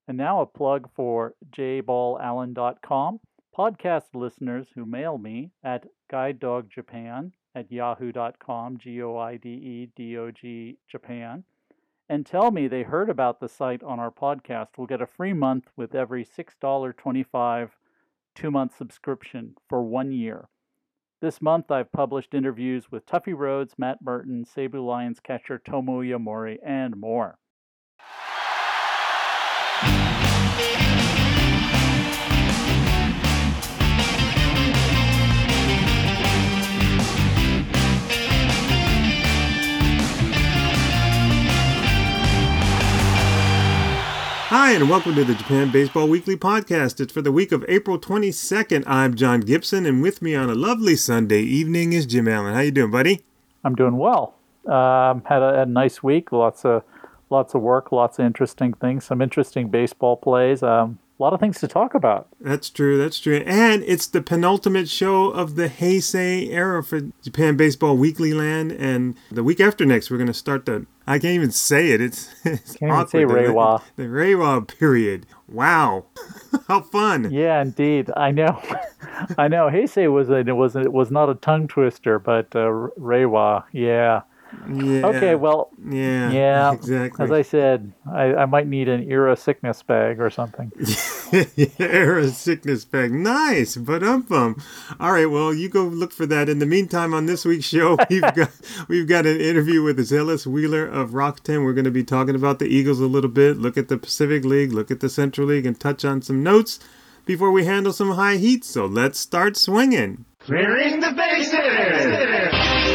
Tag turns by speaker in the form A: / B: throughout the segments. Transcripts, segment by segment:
A: And now a plug for jballallen.com. Podcast listeners who mail me at guidedogjapan@yahoo.com, GOIDEDOG Japan, and tell me they heard about the site on our podcast will get a free month with every $6.25 2-month subscription for 1 year. This month I've published interviews with Tuffy Rhodes, Matt Burton, Seibu Lions catcher Tomoya Mori, and more.
B: Hi, and welcome to the Japan Baseball Weekly Podcast. It's for the week of April 22nd. I'm John Gibson, and with me on a lovely Sunday evening is Jim Allen. How you doing, buddy?
A: I'm doing well. Had a nice week. Lots of work, lots of interesting things, some interesting baseball plays. A lot of things to talk about.
B: That's true. And it's the penultimate show of the Heisei era for Japan Baseball Weekly Land. And the week after next, we're going to start I can't even say it. It's
A: can't even say Reiwa.
B: The Reiwa period. Wow. How fun.
A: Yeah, indeed. I know. Heisei was not a tongue twister, but Reiwa, yeah.
B: Yeah.
A: Okay, well, yeah,
B: exactly.
A: As I said, I might need an era sickness bag or something.
B: Era sickness bag. Nice, but All right, well, you go look for that. In the meantime, on this week's show, we've got an interview with Zealous Wheeler of Rakuten. We're going to be talking about the Eagles a little bit, look at the Pacific League, look at the Central League, and touch on some notes before we handle some high heat. So let's start swinging.
C: Clearing the bases!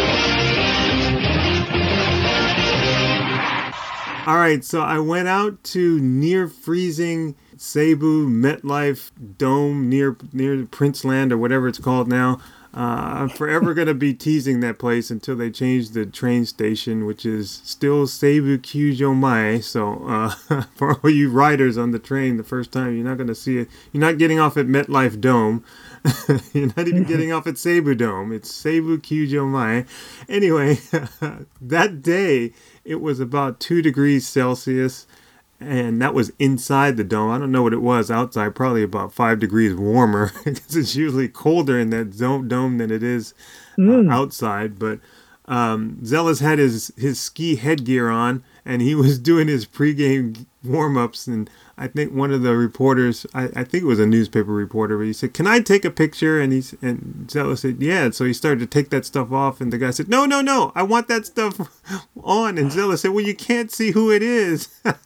B: All right, so I went out to near freezing Seibu MetLife Dome near Princeland or whatever it's called now. I'm forever going to be teasing that place until they change the train station, which is still Seibu Kyujo Mae. So for all you riders on the train the first time, you're not going to see it. You're not getting off at MetLife Dome. You're not even getting off at Seibu Dome. It's Seibu Kyujo Mae. Anyway, that day, it was about 2 degrees Celsius, and that was inside the dome. I don't know what it was outside, probably about 5 degrees warmer, because it's usually colder in that dome than it is outside. But Zealous had his ski headgear on, and he was doing his pregame warm-ups, and I think one of the reporters, I think it was a newspaper reporter, but he said, "Can I take a picture?" And Zealous said, "Yeah." So he started to take that stuff off, and the guy said, No, I want that stuff on." And Zealous said, "Well, you can't see who it is."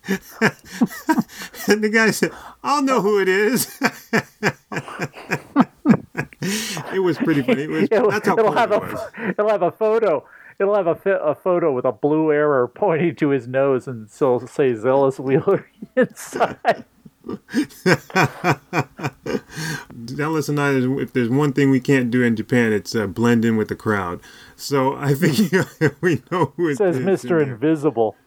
B: And the guy said, "I'll know who it is." It was pretty funny. That's how cool it was.
A: It'll have a photo. It'll have a photo with a blue arrow pointing to his nose, and so it'll say Zealous Wheeler inside.
B: Zealous and I, if there's one thing we can't do in Japan, it's blend in with the crowd. So I think we know who it
A: says
B: is.
A: Mr. Invisible.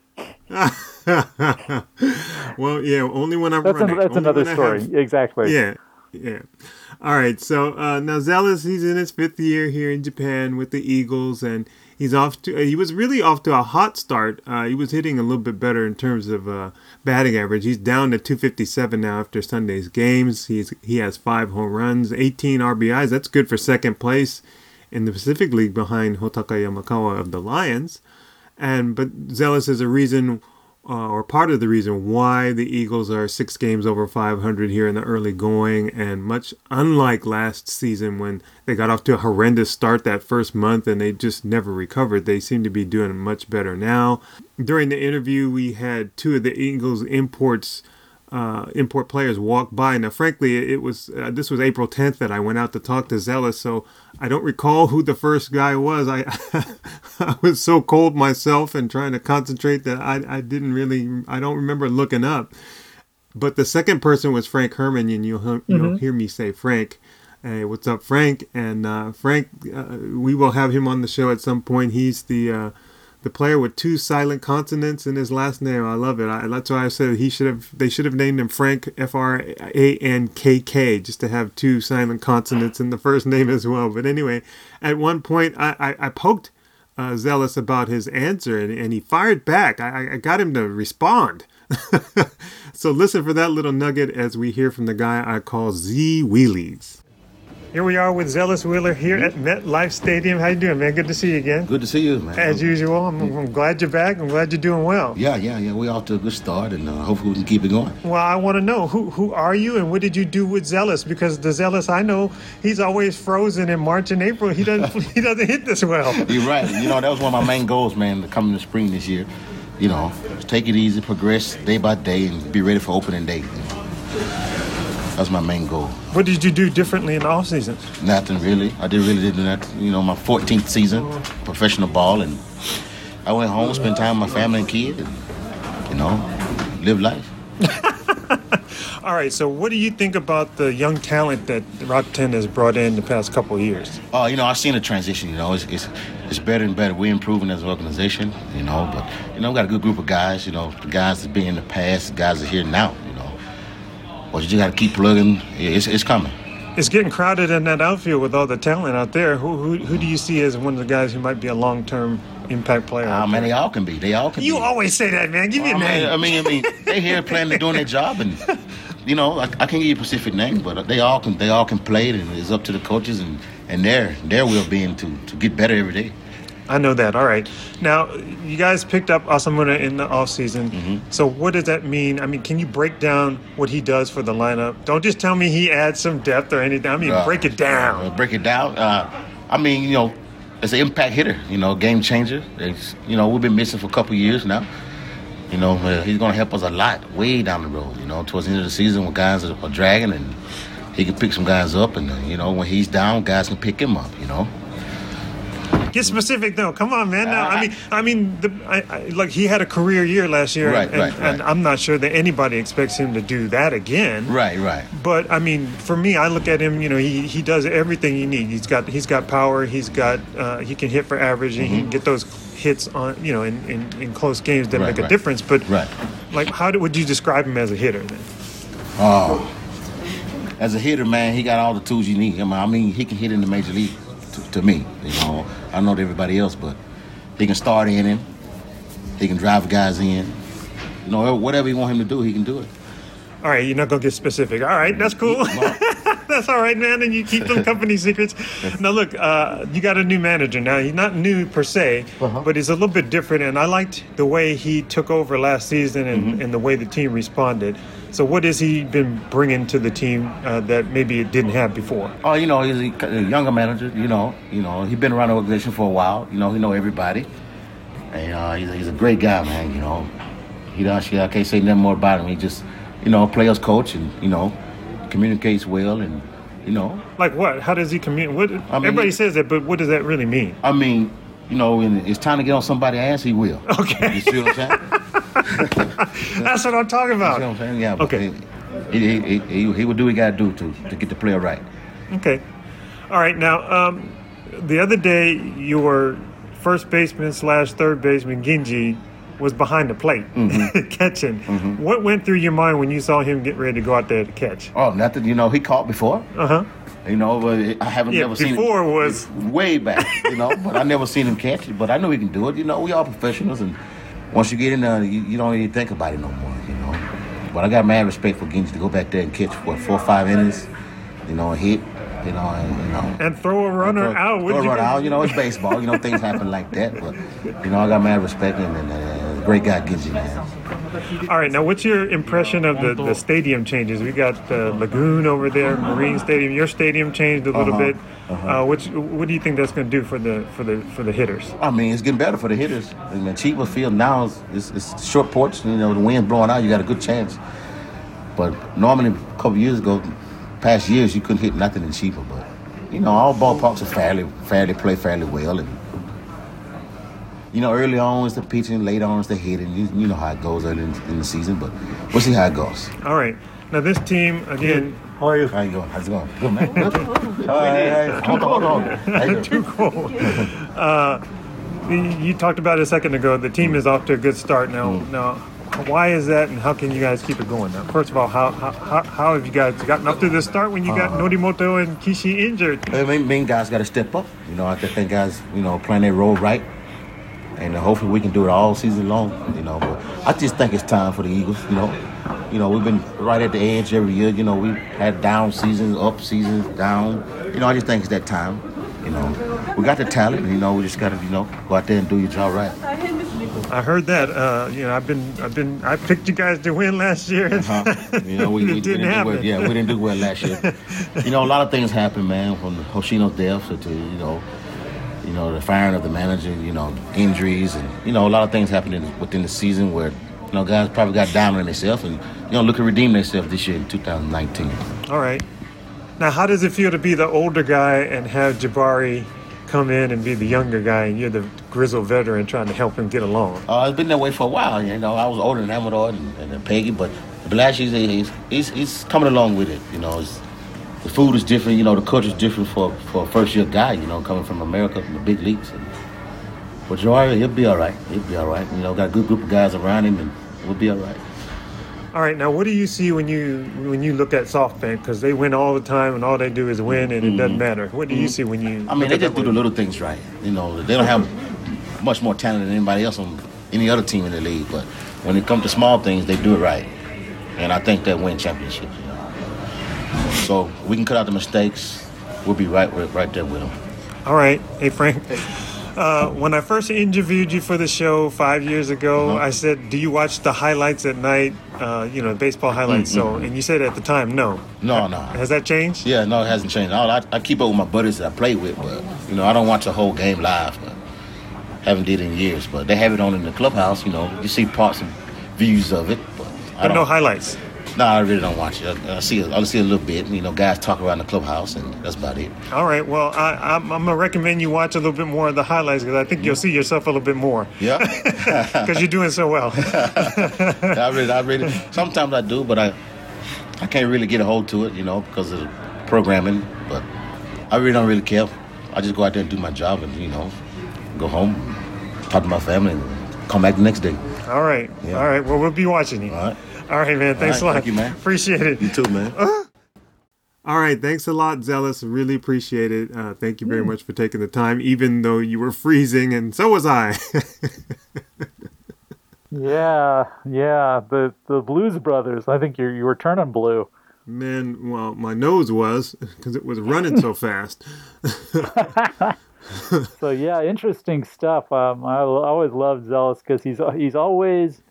B: Well, yeah, only when I'm running.
A: That's another story. Exactly.
B: Yeah. All right, so now Zealous, he's in his 5th year here in Japan with the Eagles, and he was really off to a hot start. He was hitting a little bit better in terms of batting average. He's down to 257 now after Sunday's games. He has 5 home runs, 18 RBIs. That's good for second place in the Pacific League behind Hotaka Yamakawa of the Lions. But Zealous is a reason, or part of the reason why the Eagles are 6 games over 500 here in the early going, and much unlike last season when they got off to a horrendous start that first month and they just never recovered. They seem to be doing much better now. During the interview, we had 2 of the Eagles import players walk by. Now, frankly, it was this was April 10th that I went out to talk to Zealous, so I don't recall who the first guy was. I was so cold myself and trying to concentrate that I don't remember looking up. But the second person was Frank Herman, and you'll hear me say Frank. Hey, what's up, Frank? And Frank, we will have him on the show at some point. He's the player with 2 silent consonants in his last name. I love it. That's why I said they should have named him Frank, Frankk, just to have 2 silent consonants in the first name as well. But anyway, at one point I poked Zealous about his answer, and he fired back. I got him to respond. So listen for that little nugget as we hear from the guy I call Z Wheelies. Here we are with Zealous Wheeler here at MetLife Stadium. How you doing, man? Good to see you again.
D: Good to see you, man.
B: As usual, I'm glad you're back. I'm glad you're doing well.
D: Yeah. We're off to a good start, and hopefully we can keep it going.
B: Well, I want to know, who are you and what did you do with Zealous? Because the Zealous I know, he's always frozen in March and April. He doesn't hit this well.
D: You're right. That was one of my main goals, man, to come in the spring this year. Take it easy, progress day by day, and be ready for opening day. That's my main goal.
B: What did you do differently in the off season?
D: Nothing really. I didn't do that. My 14th season, professional ball, and I went home, spent time with my family and kids, and live life.
B: All right. So, what do you think about the young talent that Rock 10 has brought in the past couple of years?
D: Oh, I've seen a transition. It's better and better. We're improving as an organization. But we got a good group of guys. The guys that been in the past, the guys that are here now. But you just got to keep plugging. It's coming.
B: It's getting crowded in that outfield with all the talent out there. Who do you see as one of the guys who might be a long-term impact player?
D: Man, they all can be.
B: You always say that, man. Give me a name.
D: I mean, they here playing and doing their job, and I can't give you a specific name, but they all can play, and it's up to the coaches and their well-being to get better every day.
B: I know that. All right. Now, you guys picked up Asamuna in the offseason.
D: Mm-hmm.
B: So what does that mean? I mean, can you break down what he does for the lineup? Don't just tell me he adds some depth or anything. I mean, break it down.
D: Break it down. It's an impact hitter, game changer. We've been missing for a couple years now. He's going to help us a lot way down the road, towards the end of the season when guys are dragging, and he can pick some guys up. And, when he's down, guys can pick him up,
B: Get specific though. Come on, man. Now, he had a career year last year,
D: right.
B: And I'm not sure that anybody expects him to do that again.
D: Right.
B: But for me, I look at him. He does everything you need. He's got power. He can hit for average, and he can get those hits on in close games that make a difference. But how would you describe him as a hitter then?
D: As a hitter, man, he got all the tools you need. He can hit in the major league. To me, I don't know to everybody else, but he can start in him. He can drive guys in. Whatever you want him to do, he can do it.
B: All right, you're not going to get specific. All right, that's cool. That's all right, man, and you keep them company secrets. Now, look, you got a new manager now. He's not new per se, but he's a little bit different, and I liked the way he took over last season and the way the team responded. So what has he been bringing to the team that maybe it didn't have before?
D: Oh, he's a younger manager, He's been around the organization for a while. He know everybody. And he's a great guy, man, I can't say nothing more about him. He just, players coach and, communicates well and,
B: Like what? How does he communicate? Everybody says that, but what does that really mean?
D: When it's time to get on somebody's ass, he will.
B: Okay.
D: You see what I'm saying?
B: That's what I'm talking about.
D: You know what I'm saying? Yeah.
B: Okay.
D: He would do what he got to do to get the player right.
B: Okay. All right. Now, the other day, your first baseman / third baseman, Genji, was behind the plate catching. Mm-hmm. What went through your mind when you saw him get ready to go out there to catch?
D: Oh, nothing. He caught before.
B: Uh-huh.
D: But I haven't never seen him.
B: Before was
D: way back, but I never seen him catch it. But I know he can do it. We all professionals, and once you get in there, you don't even think about it no more, But I got mad respect for Genji to go back there and catch, 4 or 5 innings, and hit,
B: and throw a runner out.
D: Throw a runner out, it's baseball. Things happen like that. But, I got mad respect, and great guy, Genji, man.
B: All right, now what's your impression of the stadium changes? We got the Lagoon over there, Marine Stadium. Your stadium changed a little bit. What do you think that's going to do for the hitters?
D: It's getting better for the hitters. Chiba Field now is short porch. The wind blowing out, you got a good chance. But normally a couple years ago, past years, you couldn't hit nothing in Chiba. But all ballparks are play fairly well. And early on is the pitching, late on is the hitting. You know how it goes early in the season, but we'll see how it goes.
B: All right. Now this team, again...
D: How are you? How you going? How's it going? Good, man. Good. Hold on.
B: Too cold. You talked about it a second ago. The team is off to a good start now. Now, why is that, and how can you guys keep it going now? First of all, how have you guys gotten up to this start when you got Norimoto and Kishi injured?
D: Main guys got to step up. I think guys, playing their role right. and hopefully we can do it all season long. But I just think it's time for the Eagles. We've been right at the edge every year. We've had down seasons, up seasons, down. I just think it's that time. We got the talent. We just got to go out there and do your job right.
B: I heard that. I picked you guys to win last year.
D: We didn't happen. We didn't do well last year. A lot of things happen, man. From Hoshino's death to the firing of the manager. Injuries and a lot of things happened within the season where guys probably got down on themselves and look to redeem themselves this year in 2019.
B: All right. Now, how does it feel to be the older guy and have Jabari come in and be the younger guy, and you're the grizzled veteran trying to help him get along?
D: It's been that way for a while. I was older than Amador and Peggy, but Blashi's he's coming along with it. The food is different. The culture's different for a first-year guy. Coming from America, from the big leagues. But Jabari, he'll be all right. Got a good group of guys around him, and we'll be all right.
B: All right, now what do you see when you look at SoftBank? Because they win all the time, and all they do is win, and it doesn't matter. What do you see when you?
D: They just do the little things right. They don't have much more talent than anybody else on any other team in the league. But when it comes to small things, they do it right, and I think they win championships. So we can cut out the mistakes. We'll be right there with them.
B: All right, hey Frank. When I first interviewed you for the show 5 years ago, I said, "Do you watch the highlights at night? Baseball highlights." And you said at the time, no.
D: No.
B: Has that changed?
D: Yeah, no, it hasn't changed. I keep up with my buddies that I play with, but I don't watch the whole game live. But haven't did in years. But they have it on in the clubhouse. You see parts and views of it, but
B: no highlights.
D: No, I really don't watch it. I see a little bit. Guys talk around the clubhouse, and that's about it.
B: All right. Well, I'm gonna recommend you watch a little bit more of the highlights because I think you'll see yourself a little bit more.
D: Yeah.
B: Because you're doing so well.
D: I really. Sometimes I do, but I can't really get a hold to it, because of the programming. But I really don't really care. I just go out there and do my job, and go home, talk to my family, and come back the next day.
B: All right. Yeah. All right. Well, we'll be watching you.
D: All right.
B: All right, man. Thanks a lot.
D: Thank you, man.
B: Appreciate it.
D: You too, man.
B: All right. Thanks a lot, Zealous. Really appreciate it. Thank you very much for taking the time, even though you were freezing, and so was I.
A: Yeah. The Blues Brothers. I think you were turning blue.
B: Man, well, my nose was because it was running so fast.
A: So yeah, interesting stuff. I always loved Zealous because he's always.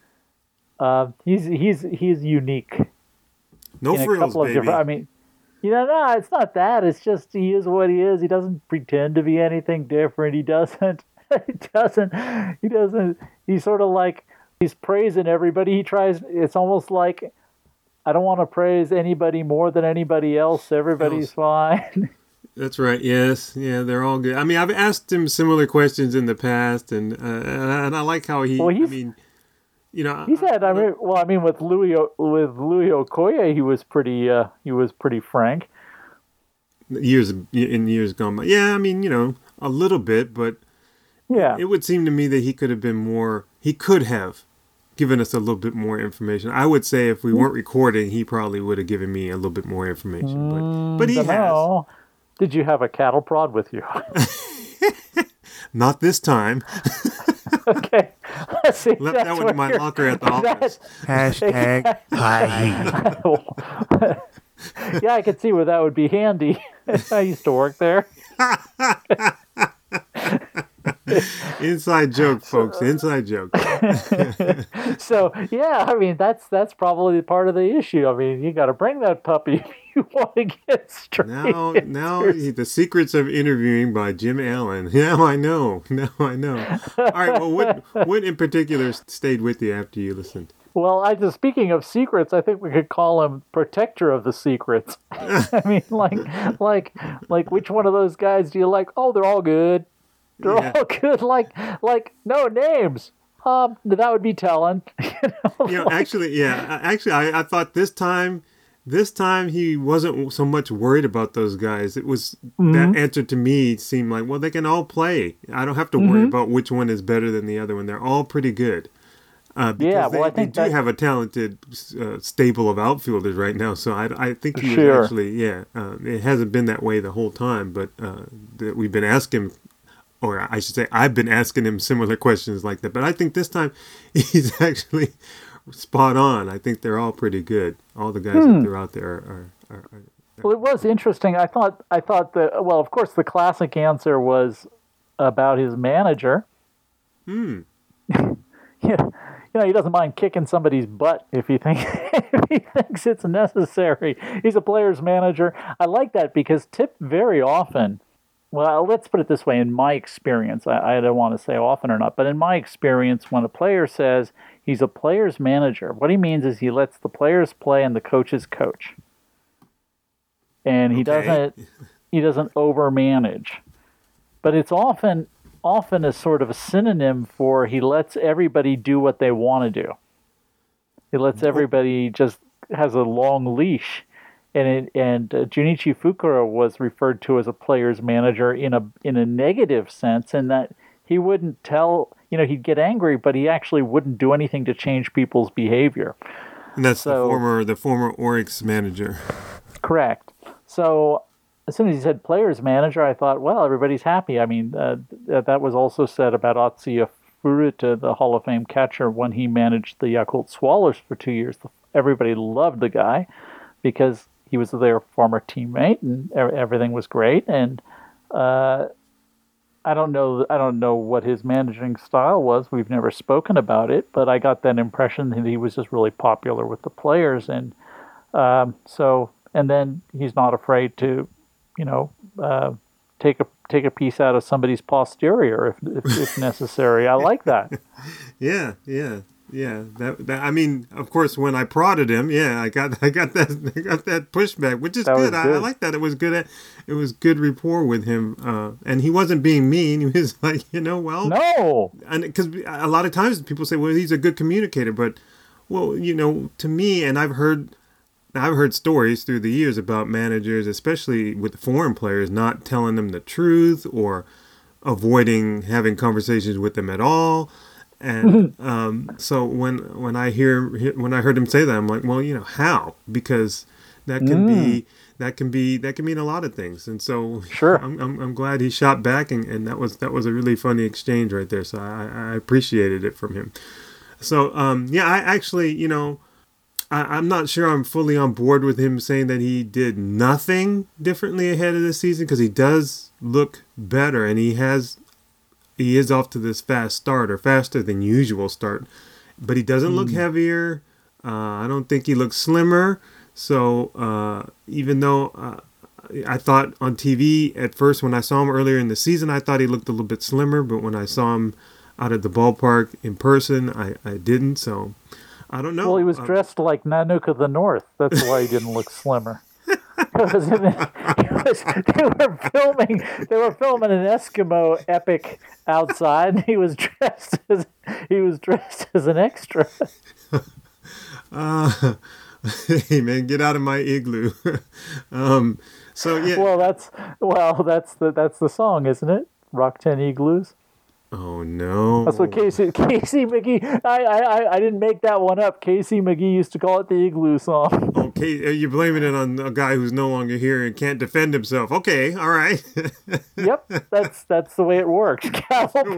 A: He's unique.
B: No frills, baby.
A: No, it's not that. It's just he is what he is. He doesn't pretend to be anything different. He doesn't. He's sort of like he's praising everybody. He tries. It's almost like I don't want to praise anybody more than anybody else. Everybody's fine.
B: That's right. Yes. Yeah, they're all good. I've asked him similar questions in the past, and I like how he.
A: Well, he said, with Louis Okoye, he was pretty frank.
B: Years gone by. Yeah, a little bit, but
A: yeah,
B: it would seem to me that he could have been more. He could have given us a little bit more information. I would say if we weren't recording, he probably would have given me a little bit more information. But he has.
A: Did you have a cattle prod with you?
B: Not this time.
A: Okay. See,
B: left that one in my locker at the office.
E: Hashtag hi.
A: Yeah, I could see where that would be handy. I used to work there.
B: Inside joke, folks. Inside joke.
A: So yeah, that's probably part of the issue. You got to bring that puppy if you want to get straight.
B: Now, the secrets of interviewing by Jim Allen. Now I know. All right. Well, what in particular stayed with you after you listened?
A: Well, speaking of secrets, I think we could call him protector of the secrets. like which one of those guys do you like? Oh, they're all good. They're all good. Like no names. That would be telling.
B: Actually, I thought this time he wasn't so much worried about those guys. It was that answer to me seemed like, well, they can all play. I don't have to worry about which one is better than the other one. They're all pretty good. Because they do have a talented stable of outfielders right now. So I think he was actually, it hasn't been that way the whole time, but that we've been asking or I should say, I've been asking him similar questions like that. But I think this time he's actually spot on. I think they're all pretty good. All the guys that they're out there are
A: Well, it was interesting. I thought that, well, of course, the classic answer was about his manager. Yeah, he doesn't mind kicking somebody's butt if he thinks it's necessary. He's a player's manager. I like that because Tip very often, well, let's put it this way, in my experience, I don't want to say often or not, but in my experience, when a player says he's a player's manager, what he means is he lets the players play and the coaches coach. And he doesn't overmanage. But it's often a sort of a synonym for he lets everybody do what they want to do. He lets everybody just has a long leash. And Junichi Fukura was referred to as a player's manager in a negative sense, in that he wouldn't tell, he'd get angry, but he actually wouldn't do anything to change people's behavior.
B: And that's the former Oryx manager. Correct.
A: So as soon as he said player's manager, I thought, well, everybody's happy. I mean, that was also said about Atsuya Furuta, the Hall of Fame catcher, when he managed the Yakult Swallows for 2 years. Everybody loved the guy because he was their former teammate, and everything was great. And I don't know what his managing style was. We've never spoken about it, but I got that impression that he was just really popular with the players, and and then he's not afraid to, take a piece out of somebody's posterior if necessary. I like that.
B: Yeah. That I mean, of course, when I prodded him, I got that pushback, which is good. I like that. It was good rapport with him, and he wasn't being mean. He was like,
A: no,
B: and because a lot of times people say, well, he's a good communicator, but to me, and I've heard stories through the years about managers, especially with foreign players, not telling them the truth or avoiding having conversations with them at all. And so when I heard him say that, I'm like, well, how? Because that can mean a lot of things. And so
A: sure,
B: I'm glad he shot back, and that was a really funny exchange right there. So I appreciated it from him. So I actually, I'm not sure I'm fully on board with him saying that he did nothing differently ahead of the season, because he does look better, and he is off to this fast start, or faster than usual start, but he doesn't look heavier. I don't think he looks slimmer. So even though I thought on TV at first when I saw him earlier in the season, I thought he looked a little bit slimmer, but when I saw him out at the ballpark in person, I didn't. So I don't know.
A: Well, he was dressed like Nanook of the North. That's why he didn't look slimmer. They were filming an Eskimo epic outside, and he was dressed as an extra.
B: Hey man, get out of my igloo. So yeah.
A: Well, that's the song, isn't it? Rock 10 Igloos.
B: Oh no!
A: That's what Casey McGee. I didn't make that one up. Casey McGee used to call it the Igloo song.
B: Okay, you're blaming it on a guy who's no longer here and can't defend himself. Okay, all right.
A: Yep, that's the way it works. Cattle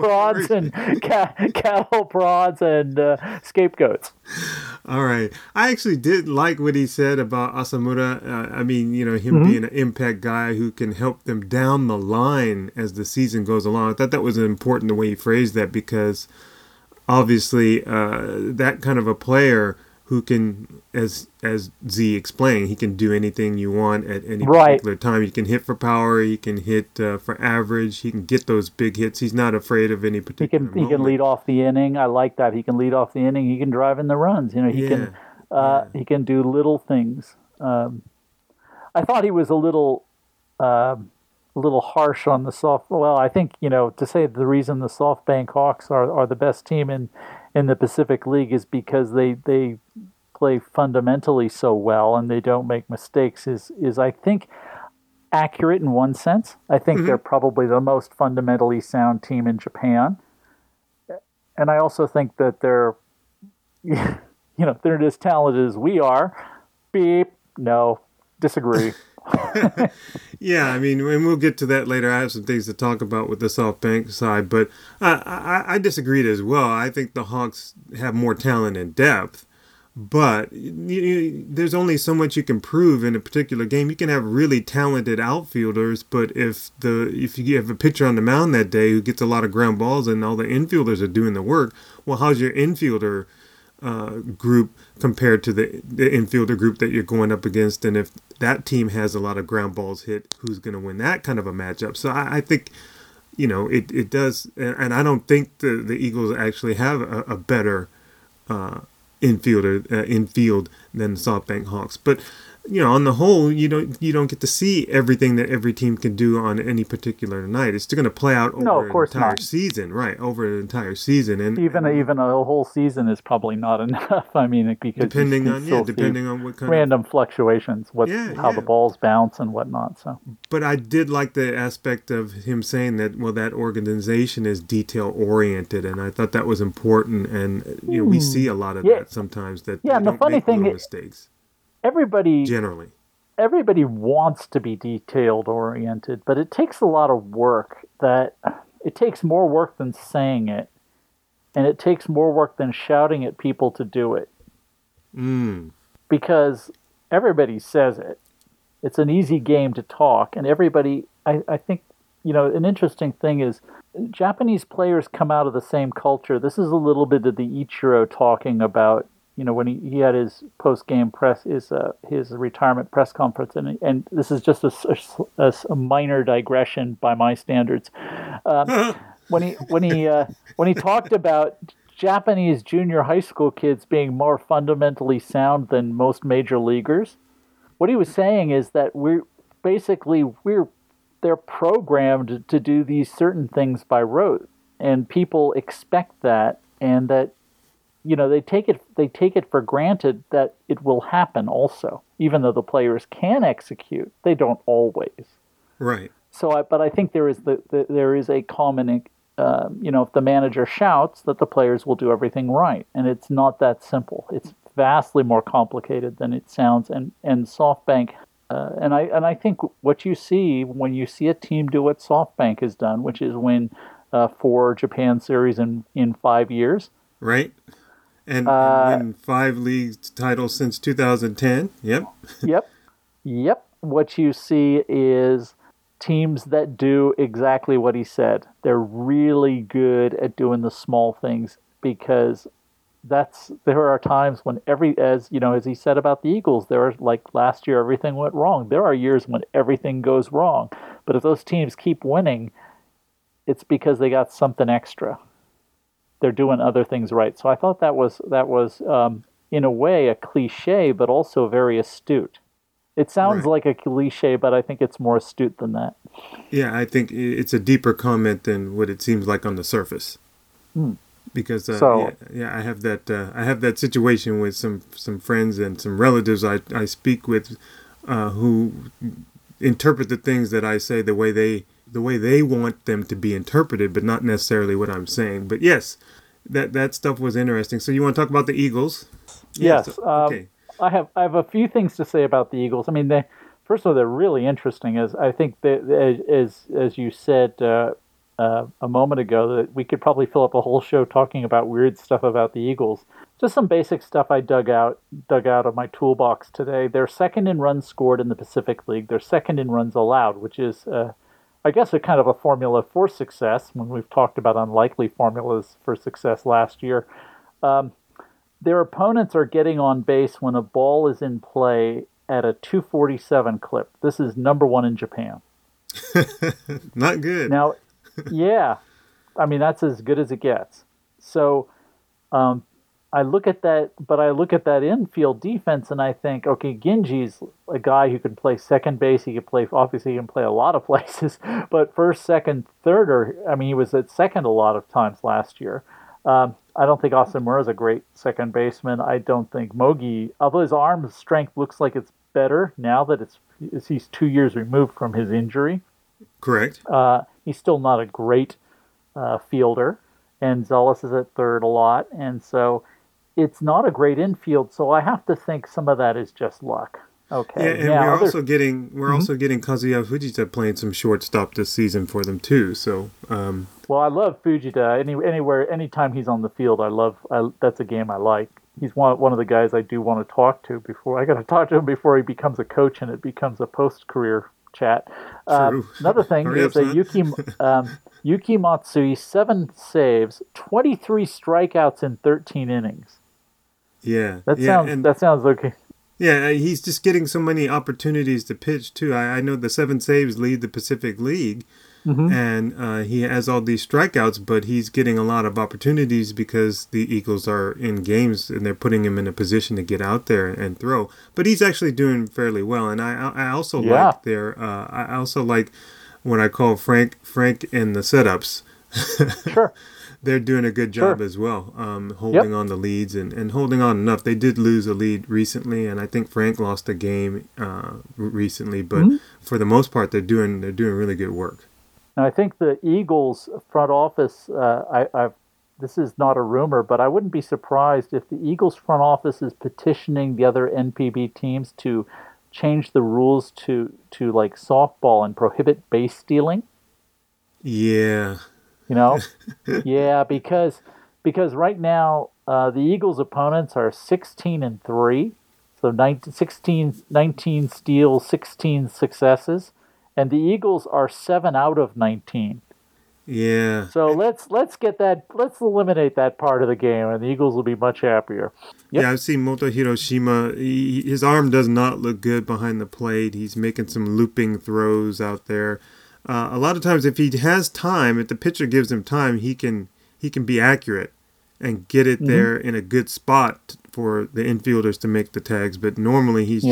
A: prods and scapegoats.
B: All right. I actually did like what he said about Asamura. Him being an impact guy who can help them down the line as the season goes along. I thought that was important the way he phrased that, because obviously that kind of a player who can, as Z explained, he can do anything you want at any particular time. He can hit for power. He can hit for average. He can get those big hits. He's not afraid of any particular
A: He can lead off the inning. I like that. He can lead off the inning. He can drive in the runs. He can do little things. I thought he was a little harsh on the soft. Well, I think to say the reason the SoftBank Hawks are the best team in the Pacific League is because they play fundamentally so well and they don't make mistakes is I think accurate in one sense. I think they're probably the most fundamentally sound team in Japan, and I also think that they're they're as talented as we are. Beep. No, disagree.
B: Yeah, I mean, and we'll get to that later. I have some things to talk about with the SoftBank side, but I disagreed as well. I think the Hawks have more talent and depth, but there's only so much you can prove in a particular game. You can have really talented outfielders, but if you have a pitcher on the mound that day who gets a lot of ground balls and all the infielders are doing the work, well, how's your infielder group compared to the infielder group that you're going up against? And if that team has a lot of ground balls hit, who's going to win that kind of a matchup? So I think, it does. And I don't think the Eagles actually have a better infield than the SoftBank Hawks. But on the whole, you don't get to see everything that every team can do on any particular night. It's still going to play out over an entire season, right? Over an entire season, and
A: even a whole season is probably not enough. I mean, because
B: depending on what kind
A: random fluctuations, how the balls bounce and whatnot. So,
B: but I did like the aspect of him saying that that organization is detail oriented, and I thought that was important. And we see a lot of that sometimes. That
A: and the funny thing is,
B: mistakes.
A: Everybody wants to be detailed oriented, but it takes a lot of work. It takes more work than saying it, and it takes more work than shouting at people to do it. Because everybody says it. It's an easy game to talk, and everybody. I think an interesting thing is Japanese players come out of the same culture. This is a little bit of the Ichiro talking about. When he had his post-game his retirement press conference, and this is just a minor digression by my standards. When he talked about Japanese junior high school kids being more fundamentally sound than most major leaguers, what he was saying is that they're programmed to do these certain things by rote, and people expect that, and that. They take it for granted that it will happen also, even though the players can execute. They don't always.
B: Right.
A: So, but I think there is a common, if the manager shouts, that the players will do everything right, and it's not that simple. It's vastly more complicated than it sounds. And SoftBank, and I think what you see when you see a team do what SoftBank has done, which is win 4 Japan series in 5 years.
B: Right. And win 5 league titles since 2010. Yep.
A: Yep. What you see is teams that do exactly what he said. They're really good at doing the small things, because there are times when as he said about the Eagles, there are, like last year, everything went wrong. There are years when everything goes wrong. But if those teams keep winning, it's because they got something extra. They're doing other things right. So I thought that was in a way a cliche, but also very astute. It sounds like a cliche, but I think it's more astute than that.
B: Yeah, I think it's a deeper comment than what it seems like on the surface. Because I have that situation with some friends and some relatives I speak with who interpret the things that I say the way they want them to be interpreted, but not necessarily what I'm saying. But yes, that stuff was interesting. So you want to talk about the Eagles?
A: Yes. Okay. I have a few things to say about the Eagles. I mean, first of all, they're really interesting. As I think that, as you said a moment ago, that we could probably fill up a whole show talking about weird stuff about the Eagles. Just some basic stuff I dug out of my toolbox today. They're second in runs scored in the Pacific League. They're second in runs allowed, which is I guess a kind of a formula for success when we've talked about unlikely formulas for success last year. Their opponents are getting on base when a ball is in play at a 247 clip. This is number 1 in Japan.
B: Not good.
A: Now, yeah. I mean, that's as good as it gets. So I look at that infield defense and I think, okay, Ginji's a guy who can play second base. He can play a lot of places, but first, second, third, he was at second a lot of times last year. I don't think Asamura is a great second baseman. I don't think Mogi, although his arm strength looks like it's better now that he's 2 years removed from his injury.
B: Correct.
A: He's still not a great fielder, and Zealous is at third a lot, and so it's not a great infield. So I have to think some of that is just luck. Okay.
B: Yeah, and
A: now,
B: we're
A: other-
B: also getting Kazuya Fujita playing some shortstop this season for them too. So
A: Well, I love Fujita. Anytime he's on the field, that's a game I like. He's one of the guys I do want to talk to before. I got to talk to him before he becomes a coach and it becomes a post-career chat.
B: True.
A: Another thing
B: Hurry
A: is
B: up,
A: that Yuki Matsui, 7 saves, 23 strikeouts in 13 innings.
B: yeah,
A: That sounds okay.
B: Yeah, he's just getting so many opportunities to pitch too. I know the 7 saves lead the Pacific League, and he has all these strikeouts, but he's getting a lot of opportunities because the Eagles are in games and they're putting him in a position to get out there and throw. But he's actually doing fairly well, and I also like I also like when I call Frank in the setups.
A: Sure.
B: They're doing a good job as well, holding on the leads and holding on enough. They did lose a lead recently, and I think Frank lost a game recently. But for the most part, they're doing really good work.
A: Now, I think the Eagles front office. This is not a rumor, but I wouldn't be surprised if the Eagles front office is petitioning the other NPB teams to change the rules to like softball and prohibit base stealing.
B: Yeah.
A: You know, yeah, because right now the Eagles' opponents are 16-3, so 19 steals, 16 successes, and the Eagles are 7 out of 19.
B: Yeah.
A: So let's eliminate that part of the game, and the Eagles will be much happier. Yep.
B: Yeah, I've seen Motohiro Shima. His arm does not look good behind the plate. He's making some looping throws out there. A lot of times, if he has time, if the pitcher gives him time, he can be accurate and get it there in a good spot for the infielders to make the tags. But normally, he's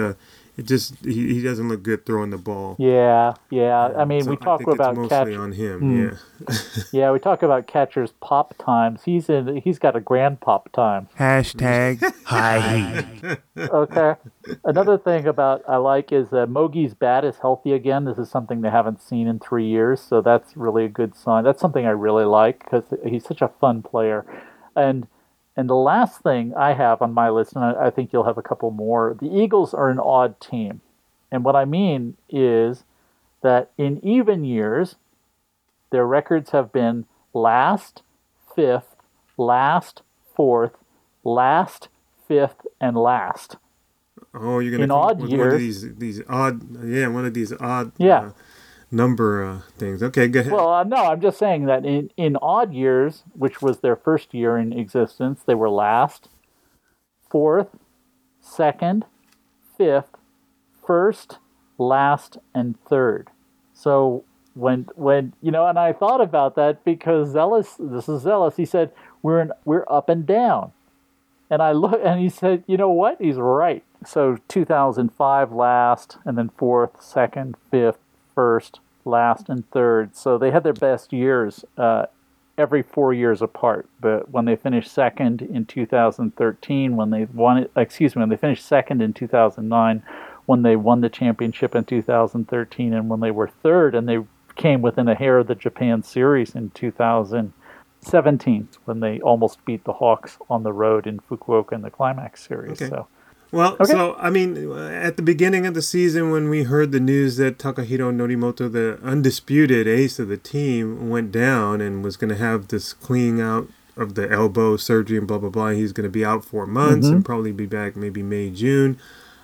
B: he doesn't look good throwing the ball.
A: Yeah. I mean,
B: So
A: we talk
B: I think
A: about
B: it's
A: catch.
B: mostly on him. Yeah.
A: Yeah, we talk about catchers' pop times. He's got a grand pop time.
E: Hashtag high.
A: Okay. Another thing I like is that Mogi's bat is healthy again. This is something they haven't seen in 3 years, so that's really a good sign. That's something I really like because he's such a fun player. And the last thing I have on my list, and I think you'll have a couple more, the Eagles are an odd team. And what I mean is that in even years, their records have been last, 5th, last, 4th, last, 5th, and last.
B: Oh, you're gonna
A: In
B: come up
A: odd
B: with
A: years.
B: one of these odd
A: Yeah.
B: number things. Okay, go ahead.
A: Well, no, I'm just saying that in odd years, which was their first year in existence, they were last, 4th, 2nd, 5th, 1st, last, and 3rd. So when and I thought about that because this is Zealous, he said we're up and down. And I look and he said, you know what? He's right. So 2005 last, and then 4th, 2nd, 5th, 1st, last, and 3rd. So they had their best years every 4 years apart. But when they finished 2nd in 2013, when they finished 2nd in 2009, when they won the championship in 2013, and when they were 3rd, and they came within a hair of the Japan Series in 2017, when they almost beat the Hawks on the road in Fukuoka in the Climax Series.
B: Okay.
A: So.
B: Well,
A: Okay.
B: so, I mean, at the beginning of the season when we heard the news that Takahiro Norimoto, the undisputed ace of the team, went down and was going to have this cleaning out of the elbow surgery and blah, blah, blah, he's going to be out 4 months and probably be back maybe May, June.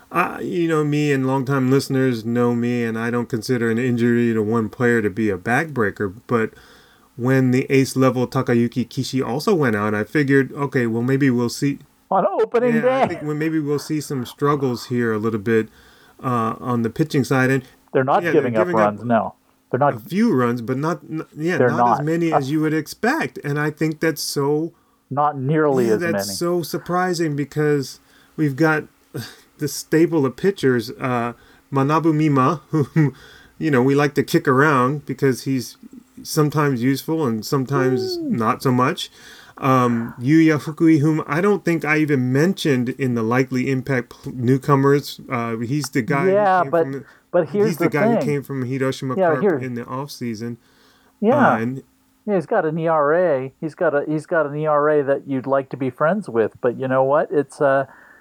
B: Me and longtime listeners know me, and I don't consider an injury to one player to be a backbreaker, but when the ace level Takayuki Kishi also went out, I figured, okay, well, maybe we'll see...
A: On opening day.
B: I think maybe we'll see some struggles here a little bit on the pitching side, and
A: They're not giving up runs, no. They're not.
B: a few runs, but not as
A: not.
B: many as you would expect. And I think that's so
A: Not nearly as many.
B: that's so surprising because we've got this stable of pitchers, Manabu Mima, whom we like to kick around because he's sometimes useful and sometimes not so much. Yuya Fukui, whom I don't think I even mentioned in the likely impact newcomers. He's the guy.
A: Yeah,
B: who came
A: but
B: from
A: but here's
B: he's the guy
A: thing.
B: who came from Hiroshima
A: Yeah,
B: Carp
A: here-
B: in the off season.
A: Yeah,
B: and
A: yeah, he's got an ERA. He's got an ERA that you'd like to be friends with. But you know what? It's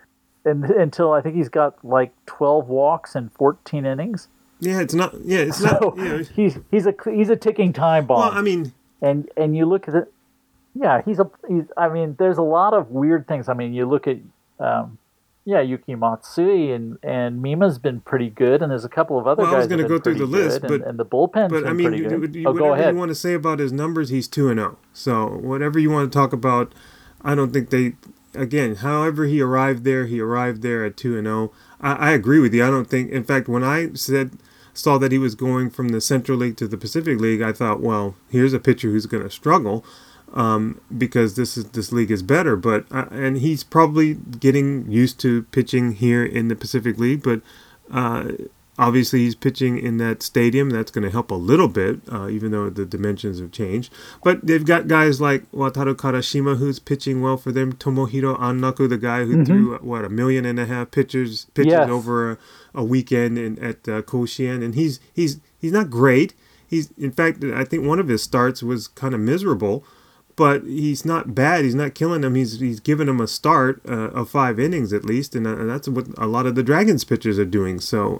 A: and until I think he's got like 12 walks and 14 innings.
B: Yeah, it's not. Yeah, it's
A: So
B: not. You know,
A: he's a ticking time bomb.
B: well, I mean,
A: and you look at it, yeah, he's. I mean, there's a lot of weird things. I mean, you look at, Yuki Matsui and Mima's been pretty good, and there's a couple of other
B: well, I
A: guys.
B: was going to go through the list,
A: and the bullpen's
B: but
A: been
B: I mean,
A: pretty good.
B: you,
A: Go
B: whatever
A: ahead.
B: you want to say about his numbers, he's 2-0. So whatever you want to talk about, I don't think they. Again, however he arrived there at 2-0. I agree with you. I don't think. In fact, when I saw that he was going from the Central League to the Pacific League, I thought, well, here's a pitcher who's going to struggle because this league is better. But and he's probably getting used to pitching here in the Pacific League. But obviously, he's pitching in that stadium. That's going to help a little bit, even though the dimensions have changed. But they've got guys like Wataru Karashima, who's pitching well for them. Tomohiro Annaku, the guy who threw, 1.5 million pitches
A: Yes.
B: over a weekend at Koshien. And he's not great. In fact, I think one of his starts was kind of miserable. But he's not bad. He's not killing them. He's giving them a start of 5 innings at least, and that's what a lot of the Dragons pitchers are doing. So,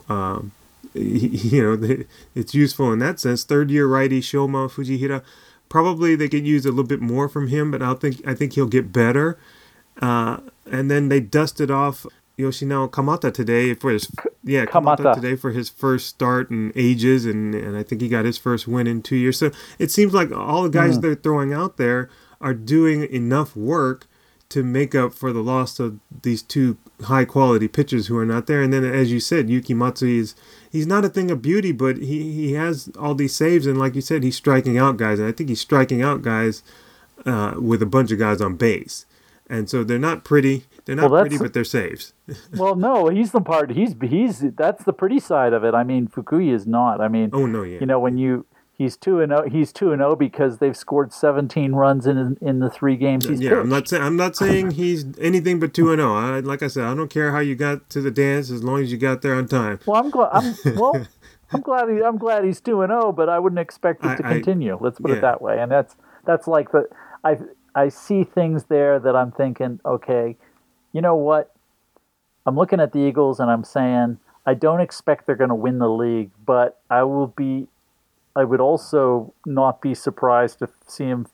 B: it's useful in that sense. Third-year righty Shoma Fujihira, probably they could use a little bit more from him, but I think he'll get better. And then they dusted off Yoshinao Kamata today for his for his first start in ages, and I think he got his first win in 2 years. So it seems like all the guys they're throwing out there are doing enough work to make up for the loss of these 2 high quality pitchers who are not there. And then, as you said, Yuki Matsui he's not a thing of beauty, but he has all these saves, and like you said, he's striking out guys, and I think he's striking out guys with a bunch of guys on base. And so they're not pretty. They're not pretty, but they're saves.
A: Well, no, he's the part. He's that's the pretty side of it. I mean, Fukui is not. I mean,
B: oh no, yeah.
A: When he's 2-0, he's 2-0 because they've scored 17 runs in the 3 games he's pitched.
B: I'm not saying he's anything but 2-0. Like I said, I don't care how you got to the dance as long as you got there on time.
A: Well, I'm glad. I'm glad he's 2-0, but I wouldn't expect it to continue. Let's put it that way. And that's like I see things there that I'm thinking, okay, you know what? I'm looking at the Eagles and I'm saying I don't expect they're going to win the league, but I would also not be surprised to see him,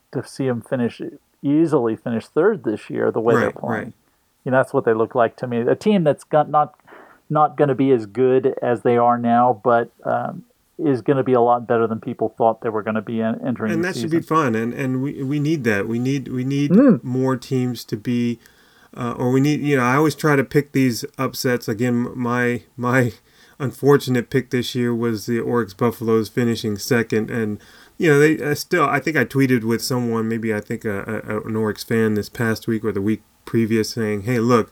A: easily finish third this year the way they're playing. Right. That's what they look like to me. A team that's not going to be as good as they are now, but is going to be a lot better than people thought they were going to be entering.
B: And
A: the
B: that
A: season.
B: should be fun. And we need that. We need more teams to be. Or we need, I always try to pick these upsets. Again, my unfortunate pick this year was the Oryx Buffaloes finishing second. And, they still, I think I tweeted with someone, maybe I think an Oryx fan this past week or the week previous saying, hey, look,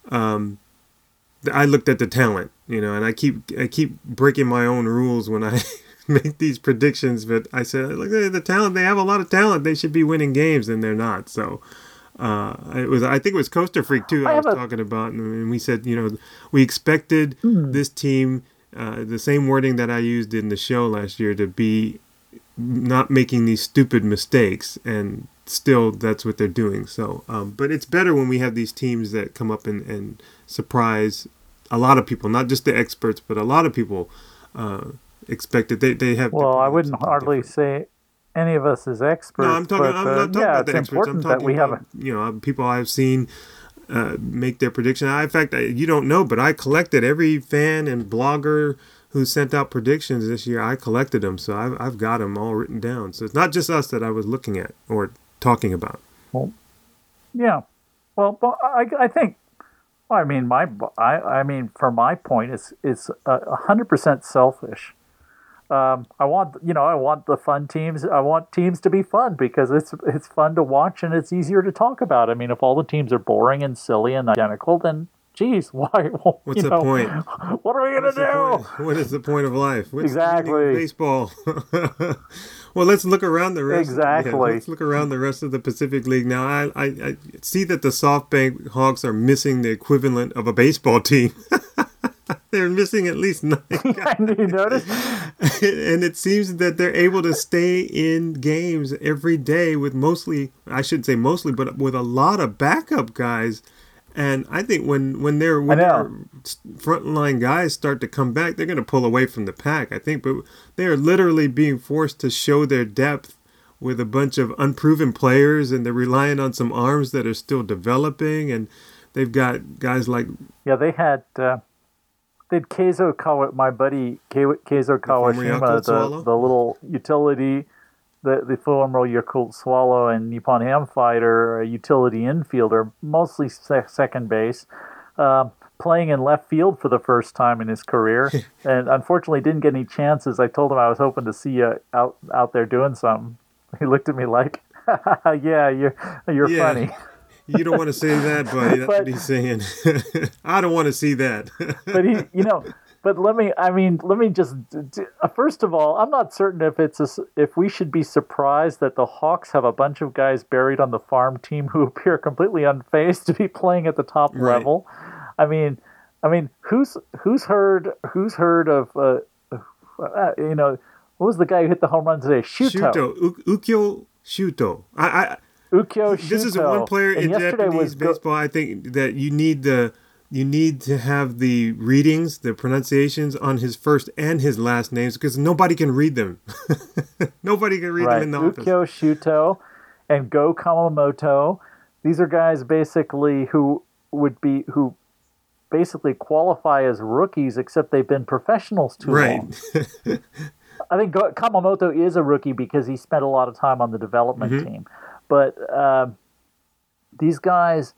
B: I looked at the talent, and I keep breaking my own rules when I make these predictions. But I said, look at the talent. They have a lot of talent. They should be winning games, and they're not. So, I think it was Coaster Freak too. I was talking about, and we said, we expected this team, the same wording that I used in the show last year, to be not making these stupid mistakes, and still that's what they're doing. So, but it's better when we have these teams that come up and surprise a lot of people, not just the experts, but a lot of people expected. They have.
A: Well, I wouldn't hardly say any of us as experts.
B: No, I'm not talking about the experts. I'm talking about people I've seen make their prediction. In fact, you don't know, but I collected every fan and blogger who sent out predictions this year. I collected them, so I've got them all written down. So it's not just us that I was looking at or talking about.
A: Well, yeah. Well, I think. I mean, from my point, it's 100% selfish. I want the fun teams. I want teams to be fun because it's fun to watch and it's easier to talk about. I mean, if all the teams are boring and silly and identical, then geez, why?
B: What's the point?
A: What are we gonna do?
B: What is the point of life? What's
A: exactly
B: baseball? Well, let's look around the rest.
A: Exactly.
B: Let's look around the rest of the Pacific League now. I see that the SoftBank Hawks are missing the equivalent of a baseball team. They're missing at least 9 guys.
A: You notice?
B: And it seems that they're able to stay in games every day with but with a lot of backup guys. And I think when their frontline guys start to come back, they're going to pull away from the pack. I think, but they are literally being forced to show their depth with a bunch of unproven players, and they're relying on some arms that are still developing. And they've got guys like
A: they had Keizo my buddy Keizo Kawashima, the little utility. The former Yakult Swallow and Nippon Ham fighter, a utility infielder, mostly second base, playing in left field for the first time in his career, and unfortunately didn't get any chances. I told him I was hoping to see you out there doing something. He looked at me like, "Yeah, you're funny."
B: You don't want to say that, buddy. That's what he's saying. I don't want to see that.
A: But But let me just. First of all, I'm not certain if we should be surprised that the Hawks have a bunch of guys buried on the farm team who appear completely unfazed to be playing at the top level. I mean, who's heard of what was the guy who hit the home run today?
B: Ukyo Shuto.
A: Ukyo Shuto.
B: This is one player in Japanese baseball. I think that you need to have the readings, the pronunciations on his first and his last names because nobody can read them. Nobody can read them in the office.
A: Ukyo Shuto and Go Kamamoto. These are guys basically who basically qualify as rookies, except they've been professionals too long. I think Kamamoto is a rookie because he spent a lot of time on the development team. But these guys,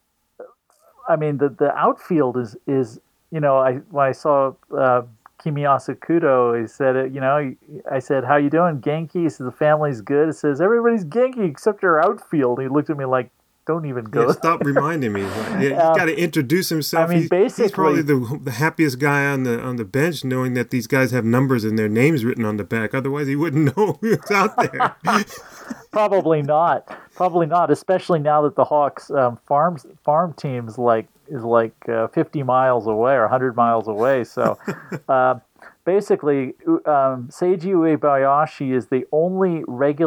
A: I mean, the outfield is when I saw Kimiyasu Kudo, he said, I said, "How you doing, Genki?" He said, "The family's good." It says, "Everybody's Genki except your outfield." He looked at me like, "Don't even go."
B: Yeah, stop reminding me. He's got to introduce himself. I mean, he's probably the happiest guy on the bench, knowing that these guys have numbers and their names written on the back. Otherwise, he wouldn't know who was out there.
A: Probably not. Especially now that the Hawks farm teams is 50 miles away or 100 miles away. So basically, Seiji Uebayashi is the only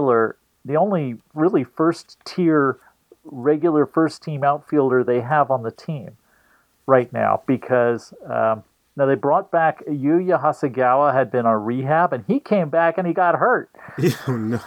A: really regular first team outfielder they have on the team right now, because now they brought back Yuya Hasegawa, had been on rehab, and he came back and he got hurt.
B: Oh no!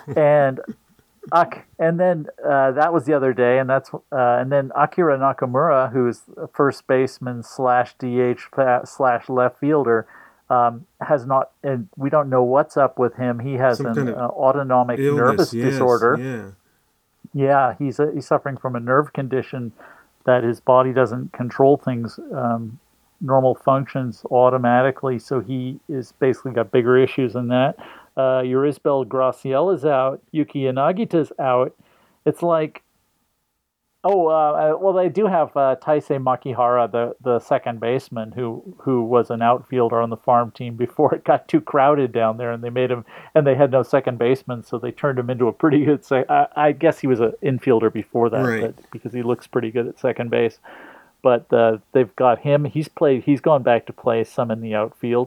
A: And then that was the other day, and then Akira Nakamura, who's a first baseman / DH / left fielder, has not, and we don't know what's up with him. He has an autonomic nervous disorder. Yeah, he's suffering from a nerve condition that his body doesn't control things, normal functions automatically. So he is basically got bigger issues than that. Yurisbel Graciela is out. Yuki Yanagita's out. It's like, well, they do have Taisei Makihara, the second baseman, who was an outfielder on the farm team before it got too crowded down there, and they made him, and they had no second baseman, so they turned him into a pretty good. I guess he was an infielder before that, but because he looks pretty good at second base. But they've got him. He's gone back to play some in the outfield.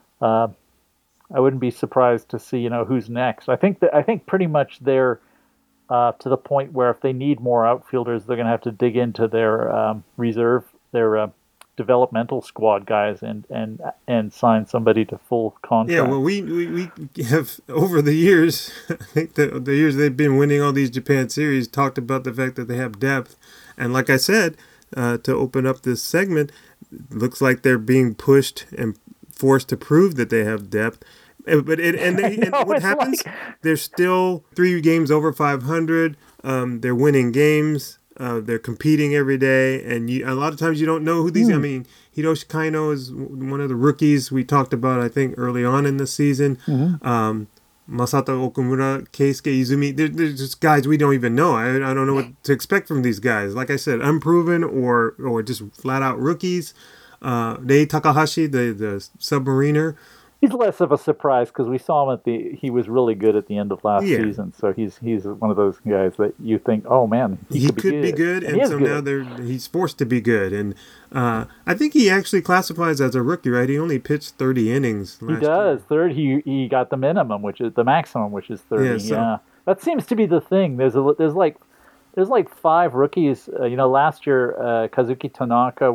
A: I wouldn't be surprised to see who's next. I think pretty much they're to the point where if they need more outfielders, they're going to have to dig into their reserve, their developmental squad guys, and sign somebody to full contract.
B: Yeah, well, we have over the years, I think the years they've been winning all these Japan series, talked about the fact that they have depth, and like I said, to open up this segment, looks like they're being pushed and forced to prove that they have depth. But what happens? They're still 3 games over 500. They're winning games. They're competing every day, and a lot of times you don't know who these. I mean, Hiroshi Kaino is one of the rookies we talked about, I think, early on in the season. Masato Okumura, Keisuke Izumi. They're just guys we don't even know. I don't know what to expect from these guys. Like I said, unproven or just flat out rookies. Rei Takahashi, the submariner.
A: He's less of a surprise because we saw him he was really good at the end of last season. So he's one of those guys that you think, oh man,
B: he could be good, and so good. Now he's forced to be good. And I think he actually classifies as a rookie, right? He only pitched 30 innings last year.
A: He does. Third, he got the minimum, which is the maximum, which is 30. Yeah, that seems to be the thing. There's like there's like 5 rookies. Last year Kazuki Tanaka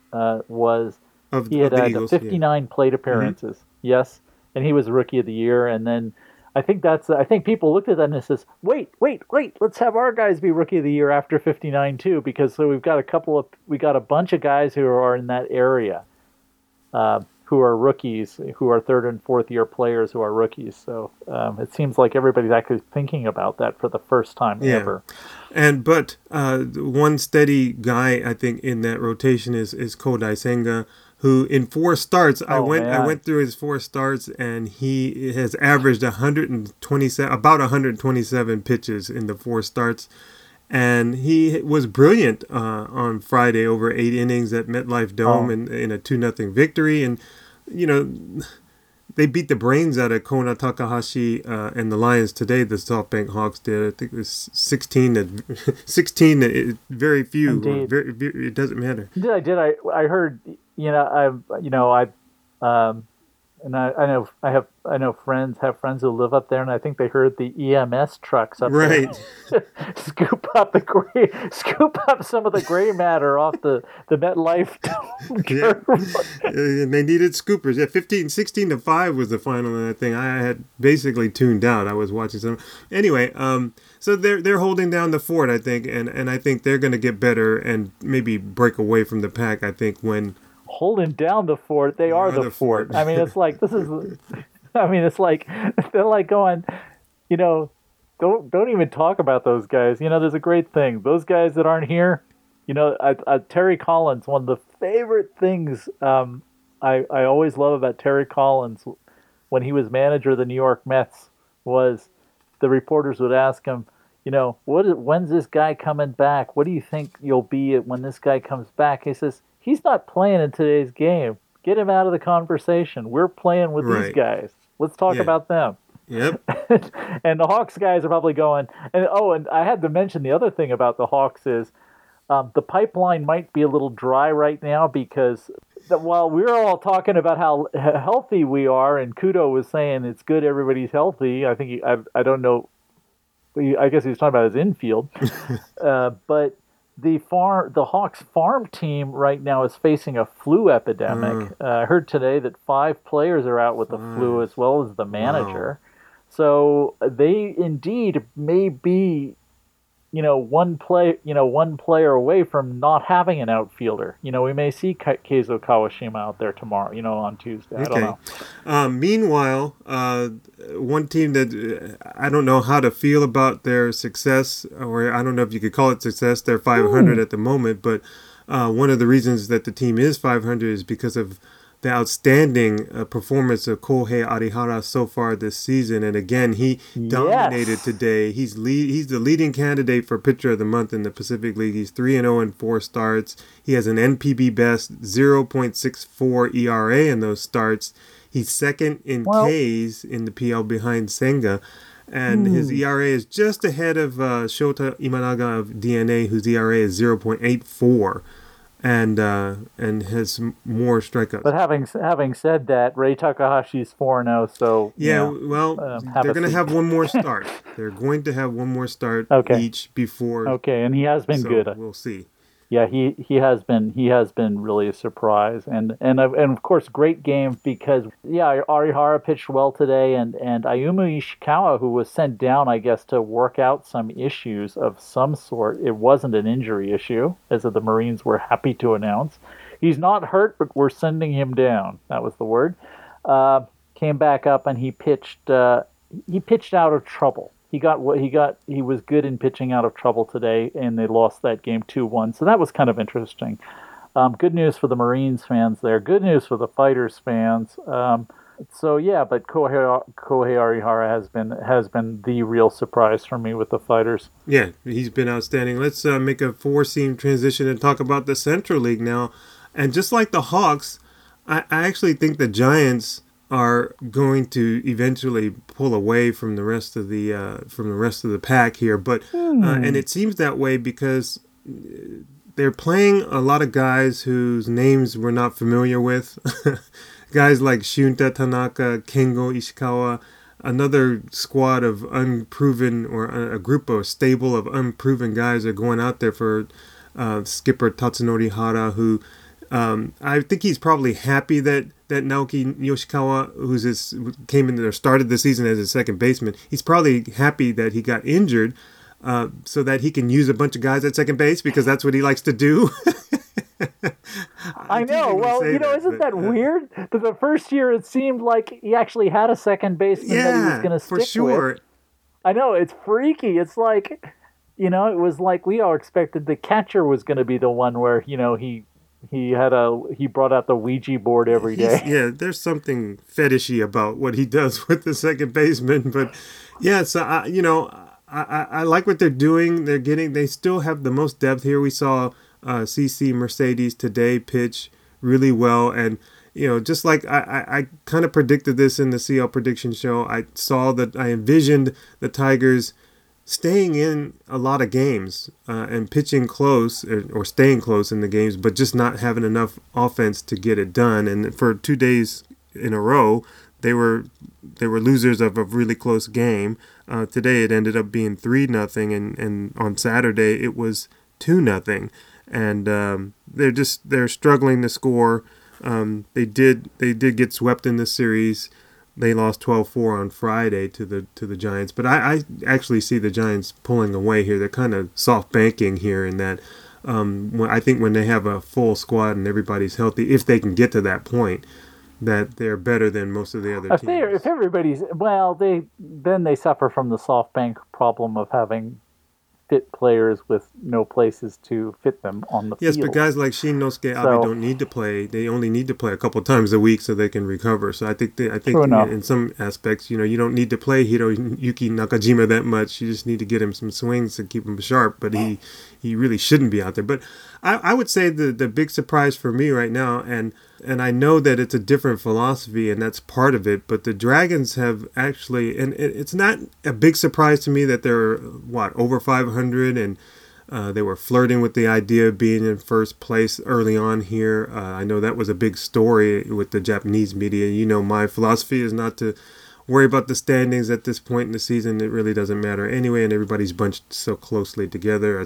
B: Of
A: he had
B: the
A: had
B: Eagles,
A: 59 plate appearances. Yes, and he was rookie of the year. And then I think people looked at that and says, wait, let's have our guys be rookie of the year after 59 too, because so we got a bunch of guys who are in that area, who are rookies, who are 3rd and 4th year players who are rookies. So it seems like everybody's actually thinking about that for the first time ever.
B: But one steady guy I think in that rotation is Kodai Senga, who in 4 starts I went through his 4 starts, and he has averaged 127 pitches in the 4 starts. And he was brilliant on Friday over 8 innings at MetLife Dome in a 2-0 victory. And, they beat the brains out of Kona Takahashi and the Lions today, the SoftBank Hawks did. I think it was 16 to very few. It doesn't matter.
A: I heard, I know friends who live up there, and I think they heard the EMS trucks up there scoop up some of the gray matter off the MetLife.
B: And they needed scoopers. 16 to 5 was the final, and I think I had basically tuned out. I was watching some anyway. So they're holding down the fort, I think, and I think they're going to get better and maybe break away from the pack. I think when.
A: Holding down the fort, they are the fort. I mean, it's like it's like they're like going, don't even talk about those guys. There's a great thing. Those guys that aren't here, Terry Collins. One of the favorite things I always love about Terry Collins when he was manager of the New York Mets was the reporters would ask him, when's this guy coming back? What do you think you'll be when this guy comes back? He says, he's not playing in today's game. Get him out of the conversation. We're playing with these guys. Let's talk about them.
B: Yep.
A: And the Hawks guys are probably going. And I had to mention the other thing about the Hawks is the pipeline might be a little dry right now because while we're all talking about how healthy we are, and Kudo was saying it's good everybody's healthy. I think I don't know. I guess he was talking about his infield, but. The Hawks farm team right now is facing a flu epidemic. I heard today that 5 players are out with the flu as well as the manager. Wow. So they indeed may be, one player away from not having an outfielder. We may see Keizo Kawashima out there tomorrow, on Tuesday. I don't know.
B: Meanwhile, one team that I don't know how to feel about their success, or I don't know if you could call it success. They're 500 at the moment, but one of the reasons that the team is 500 is because of the outstanding performance of Kohei Arihara so far this season. And again, he dominated today. He's the leading candidate for pitcher of the month in the Pacific League. He's 3-0 in 4 starts. He has an NPB best 0.64 ERA in those starts. He's second in Ks in the PL behind Senga. And his ERA is just ahead of Shota Imanaga of DNA, whose ERA is 0.84. And has more strikeouts.
A: But having said that, Ray Takahashi's 4-0, so
B: they're going to have one more start. They're going to have one more start each before.
A: Okay, and he has been good.
B: We'll see.
A: Yeah, he has been really a surprise, and of course great game because Arihara pitched well today, and Ayumu Ishikawa, who was sent down I guess to work out some issues of some sort. It wasn't an injury issue, as the Marines were happy to announce. He's not hurt, but we're sending him down. That was the word. Came back up and he pitched out of trouble. He was good in pitching out of trouble today, and they lost that game 2-1. So that was kind of interesting. Good news for the Marines fans there. Good news for the Fighters fans. But Kohei Arihara has been the real surprise for me with the Fighters.
B: Yeah, he's been outstanding. Let's make a 4-seam transition and talk about the Central League now. And just like the Hawks, I actually think the Giants are going to eventually pull away from the rest of the pack here, but and it seems that way because they're playing a lot of guys whose names we're not familiar with, guys like Shunta Tanaka, Kengo Ishikawa, another squad of unproven, or a group or stable of unproven guys are going out there for skipper Tatsunori Hara, who I think he's probably happy that Naoki Yoshikawa, came in there, started the season as a second baseman, he's probably happy that he got injured so that he can use a bunch of guys at second base, because that's what he likes to do.
A: I know. Well, isn't that weird? That the first year it seemed like he actually had a second baseman that he was going to stick
B: for sure.
A: with. I know, it's freaky. It's like, it was like we all expected the catcher was going to be the one where, he brought out the Ouija board every day.
B: There's something fetishy about what he does with the second baseman, but so I like what they're doing. They still have the most depth here. We saw CC Mercedes today pitch really well, and just like I kind of predicted this in the CL prediction show, I envisioned the Tigers staying in a lot of games and pitching close or staying close in the games, but just not having enough offense to get it done. And for 2 days in a row, they were losers of a really close game. Today it ended up being 3-0, and on Saturday it was 2-0. And they're struggling to score. They did get swept in the series. They lost 12-4 on Friday to the Giants, but I actually see the Giants pulling away here. They're kind of soft banking here in that. I think when they have a full squad and everybody's healthy, if they can get to that point, that they're better than most of the other teams.
A: If everybody's they suffer from the soft bank problem of having fit players with no places to fit them on the field.
B: Yes, but guys like Shinnosuke Abe don't need to play. They only need to play a couple times a week so they can recover. So I think in some aspects, you don't need to play Hiroyuki Nakajima that much. You just need to get him some swings and keep him sharp. But he really shouldn't be out there. But I would say the big surprise for me right now, and I know that it's a different philosophy, and that's part of it, but the Dragons have actually, and it's not a big surprise to me that they're, over 500, and they were flirting with the idea of being in first place early on here. I know that was a big story with the Japanese media. My philosophy is not to worry about the standings at this point in the season. It really doesn't matter anyway, and everybody's bunched so closely together. A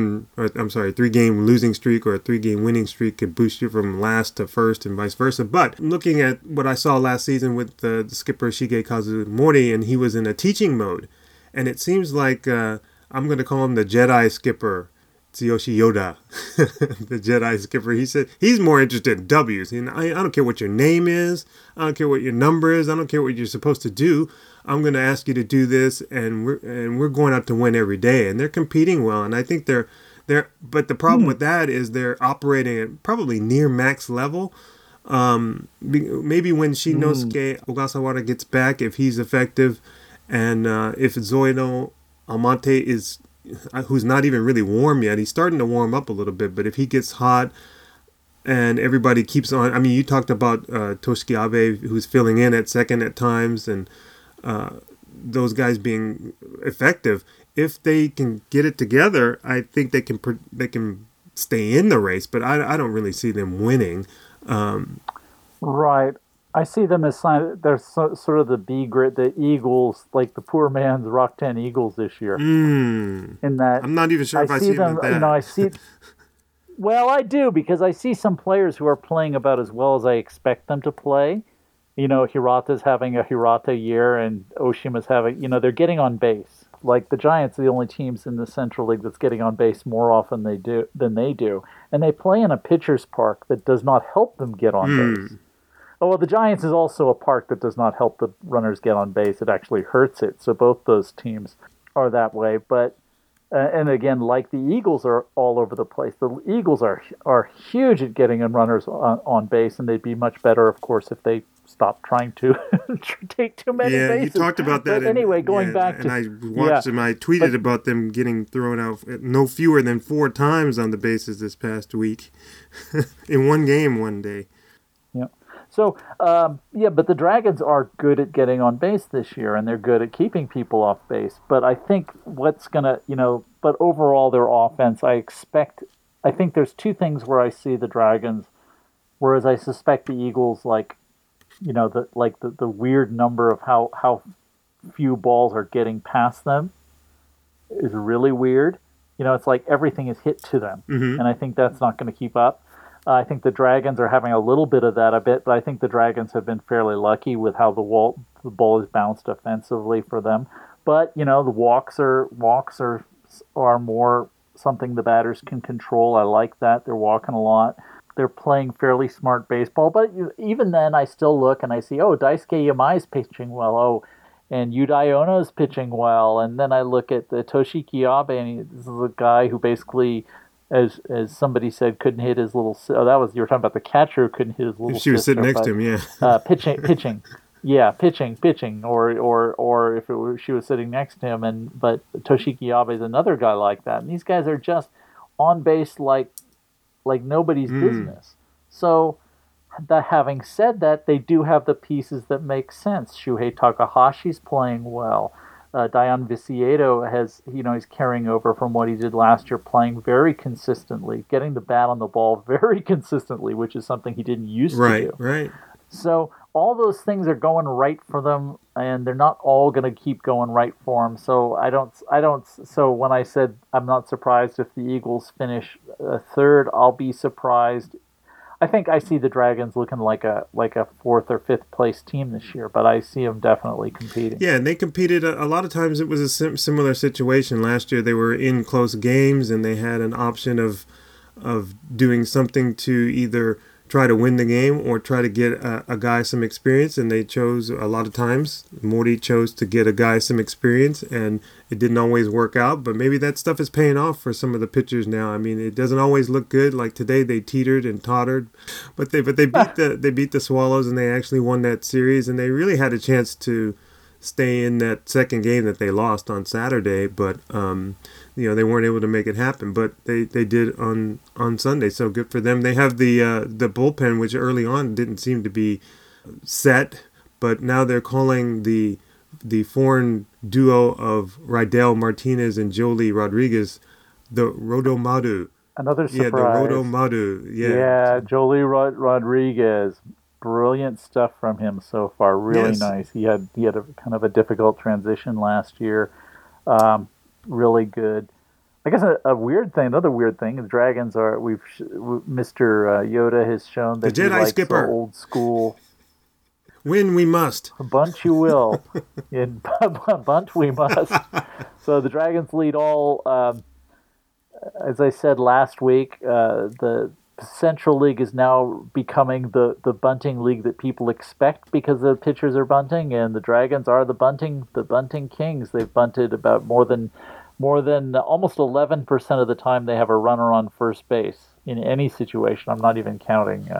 B: 3-game losing streak or a 3-game winning streak could boost you from last to first and vice versa. But looking at what I saw last season with the skipper Shigekazu Mori, and he was in a teaching mode, and it seems like I'm going to call him the Jedi skipper, Tsuyoshi Yoda, the Jedi skipper. He said he's more interested in W's. I don't care what your name is. I don't care what your number is. I don't care what you're supposed to do. I'm going to ask you to do this, and we're going out to win every day. And they're competing well. And I think they're. But the problem with that is they're operating at probably near max level. Maybe when Shinnosuke Ogasawara gets back, if he's effective, and if Zoido Amate who's not even really warm yet. He's starting to warm up a little bit, but if he gets hot and everybody keeps on, I mean, you talked about Toshiki Abe, who's filling in at second at times, and those guys being effective. If they can get it together, I think they can stay in the race, but I don't really see them winning.
A: Right. I see them as they're sort of the B grade, the Eagles, like the poor man's Rock-Ten Eagles this year. In that,
B: I'm not even sure if I see them like that.
A: I see. Well, I do, because I see some players who are playing about as well as I expect them to play. Hirata's having a Hirata year, and Oshima's having. They're getting on base. Like the Giants are the only teams in the Central League that's getting on base more often than they do, and they play in a pitcher's park that does not help them get on base. Oh, well, the Giants is also a park that does not help the runners get on base. It actually hurts it. So both those teams are that way. But and again, like the Eagles are all over the place. The Eagles are huge at getting runners on base, and they'd be much better, of course, if they stopped trying to take too many bases.
B: Yeah, you talked about that.
A: But anyway, going back to...
B: And I watched them. I tweeted about them getting thrown out no fewer than 4 times on the bases this past week in one game one day.
A: Yeah. So, but the Dragons are good at getting on base this year, and they're good at keeping people off base. But I think but overall their offense, I think there's 2 things where I see the Dragons, whereas I suspect the Eagles, the weird number of how few balls are getting past them is really weird. It's like everything is hit to them, and I think that's not going to keep up. I think the Dragons are having a little bit of that but I think the Dragons have been fairly lucky with how the ball is bounced offensively for them. But the walks are more something the batters can control. I like that. They're walking a lot. They're playing fairly smart baseball. But even then, I still look and I see, Daisuke Yamai's pitching well. And Yudai Ono's pitching well. And then I look at the Toshiki Abe, and this is a guy who basically, as somebody said, couldn't hit his little. You were talking about the catcher who couldn't hit his little.
B: She was sitting next to him, yeah.
A: Pitching. Yeah, pitching, or if she was sitting next to him, but Toshiki Abe is another guy like that, and these guys are just on base like nobody's business. So, that having said that, they do have the pieces that make sense. Shuhei Takahashi's playing well. Dayan Viciedo he's carrying over from what he did last year, playing very consistently, getting the bat on the ball very consistently, which is something he didn't used to do.
B: Right.
A: So all those things are going right for them, and they're not all going to keep going right for them. So So when I said I'm not surprised if the Eagles finish third, I'll be surprised. I think I see the Dragons looking like a fourth or fifth place team this year, but I see them definitely competing.
B: Yeah, and they competed a lot of times. It was a similar situation last year. They were in close games, and they had an option of doing something to either try to win the game or try to get a guy some experience, and they chose a lot of times. Mori chose to get a guy some experience, and it didn't always work out, but maybe that stuff is paying off for some of the pitchers now. I mean, it doesn't always look good. Like today, they teetered and tottered, but they beat the Swallows, and they actually won that series, and they really had a chance to stay in that second game that they lost on Saturday, but they weren't able to make it happen, but they did on Sunday. So good for them. They have the bullpen, which early on didn't seem to be set, but now they're calling the foreign duo of Rydell Martinez and Joely Rodriguez the Rodomaru.
A: Another surprise.
B: Yeah, the Rodomaru.
A: Yeah, Joely Rodriguez. Brilliant stuff from him so far. Really nice. He had a kind of a difficult transition last year. Really good. I guess another weird thing. The Dragons are. Mr. Yoda has shown that
B: the Jedi
A: he likes
B: skipper.
A: The old school.
B: Win we must.
A: Bunt you will. Bunt we must. So the Dragons lead all. As I said last week, the Central League is now becoming the bunting league that people expect because the pitchers are bunting, and the Dragons are the bunting kings. They've bunted about more than almost 11% of the time they have a runner on first base in any situation. I'm not even counting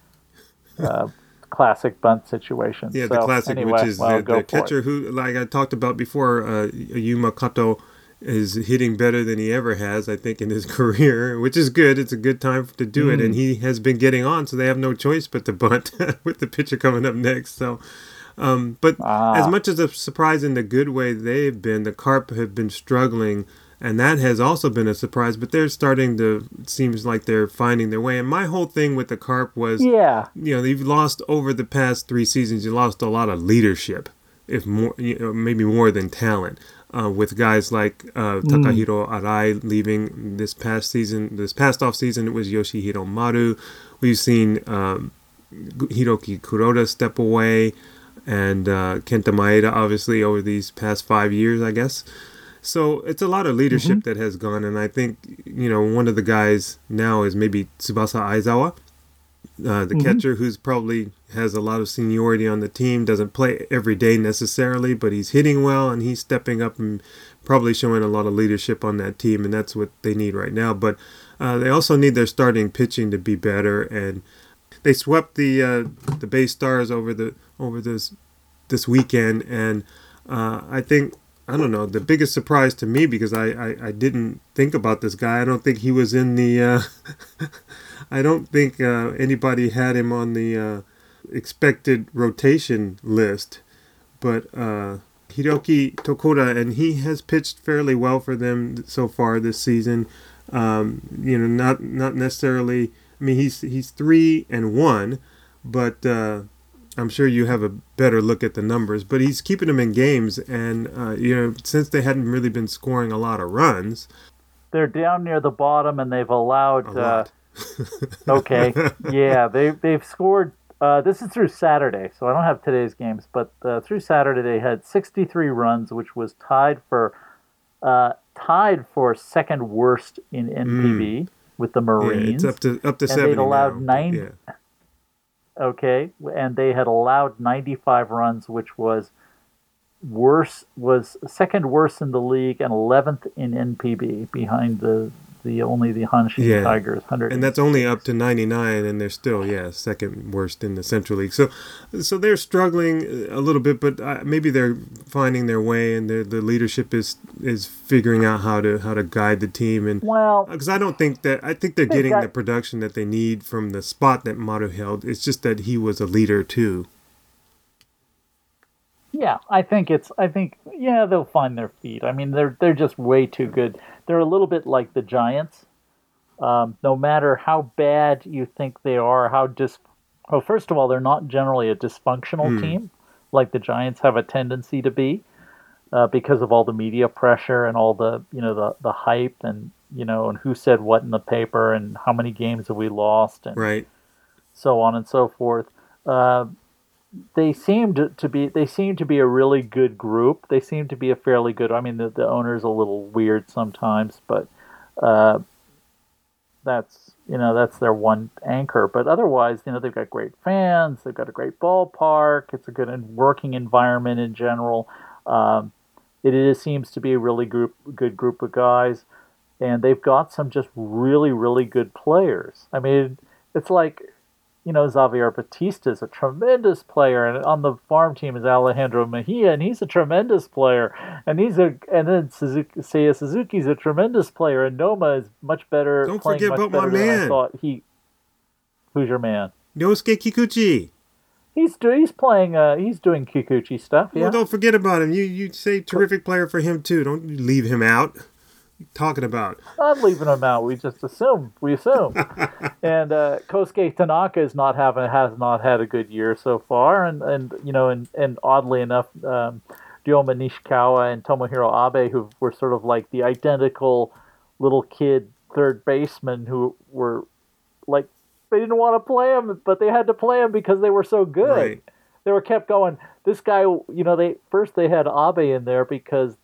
A: classic bunt situations.
B: Yeah,
A: so,
B: the classic,
A: anyway,
B: which is the catcher who, like I talked about before, Yuma Kato is hitting better than he ever has, I think, in his career, which is good. It's a good time to do it, and he has been getting on, so they have no choice but to bunt with the pitcher coming up next. So, as much as a surprise in the good way they've been, the Carp have been struggling, and that has also been a surprise, but they're starting to, seems like they're finding their way. And my whole thing with the Carp was, you've lost over the past 3 seasons, you lost a lot of leadership, if more, maybe more than talent. With guys like Takahiro Arai leaving this past off season, it was Yoshihiro Maru. We've seen Hiroki Kuroda step away, and Kenta Maeda obviously over these past 5 years, I guess. So it's a lot of leadership that has gone, and I think one of the guys now is maybe Tsubasa Aizawa, the catcher, who's probably has a lot of seniority on the team, doesn't play every day necessarily, but he's hitting well, and he's stepping up and probably showing a lot of leadership on that team, and that's what they need right now. But they also need their starting pitching to be better, and they swept the Bay Stars over this weekend, and I think, I don't know, the biggest surprise to me, because I didn't think about this guy. I don't think he was in the I don't think anybody had him on the expected rotation list, but Hiroki Tokura, and he has pitched fairly well for them so far this season. Not necessarily. I mean, he's 3-1, but I'm sure you have a better look at the numbers, but he's keeping them in games. And, since they hadn't really been scoring a lot of runs.
A: They're down near the bottom, and they've allowed...
B: A lot.
A: Okay, yeah, they've scored... this is through Saturday, so I don't have today's games, but through Saturday they had 63 runs, which was tied for second worst in NPB with the Marines.
B: Yeah, it's up to 70
A: and they'd allowed
B: now,
A: 90.
B: yeah.
A: Okay, and they had allowed 95 runs, which was second worst in the league and 11th in NPB, behind the Hanshin Tigers. 100.
B: And that's only up to 99, and they're still second worst in the Central League. So they're struggling a little bit, but maybe they're finding their way, and the leadership is figuring out how to guide the team. And because I think they're getting the production that they need from the spot that Maru held. It's just that he was a leader too.
A: Yeah, I think they'll find their feet. I mean, they're just way too good. They're a little bit like the Giants. No matter how bad you think they are, first of all, they're not generally a dysfunctional team like the Giants have a tendency to be, because of all the media pressure and all the the hype and and who said what in the paper and how many games have we lost and so on and so forth. They seem to be a really good group. They seem to be a fairly good. I mean, the owner's a little weird sometimes, but that's their one anchor. But otherwise, they've got great fans. They've got a great ballpark. It's a good working environment in general. It seems to be a really good group of guys, and they've got some just really, really good players. I mean, it's like. Xavier Batista is a tremendous player, and on the farm team is Alejandro Mejia, and he's a tremendous player. And then Seiya Suzuki's a tremendous player, and Noma is much better.
B: Don't forget about my man.
A: Who's your man?
B: Yosuke Kikuchi.
A: He's playing. He's doing Kikuchi stuff. Yeah.
B: Well, don't forget about him. You say terrific player for him too. Don't leave him out. Talking about
A: not leaving him out. We just assume. And Kosuke Tanaka has not had a good year so far, and oddly enough, Ryoma Nishikawa and Tomohiro Abe, who were sort of like the identical little kid third baseman who were like they didn't want to play him, but they had to play him because they were so good.
B: Right.
A: They were kept going. This guy, they had Abe in there because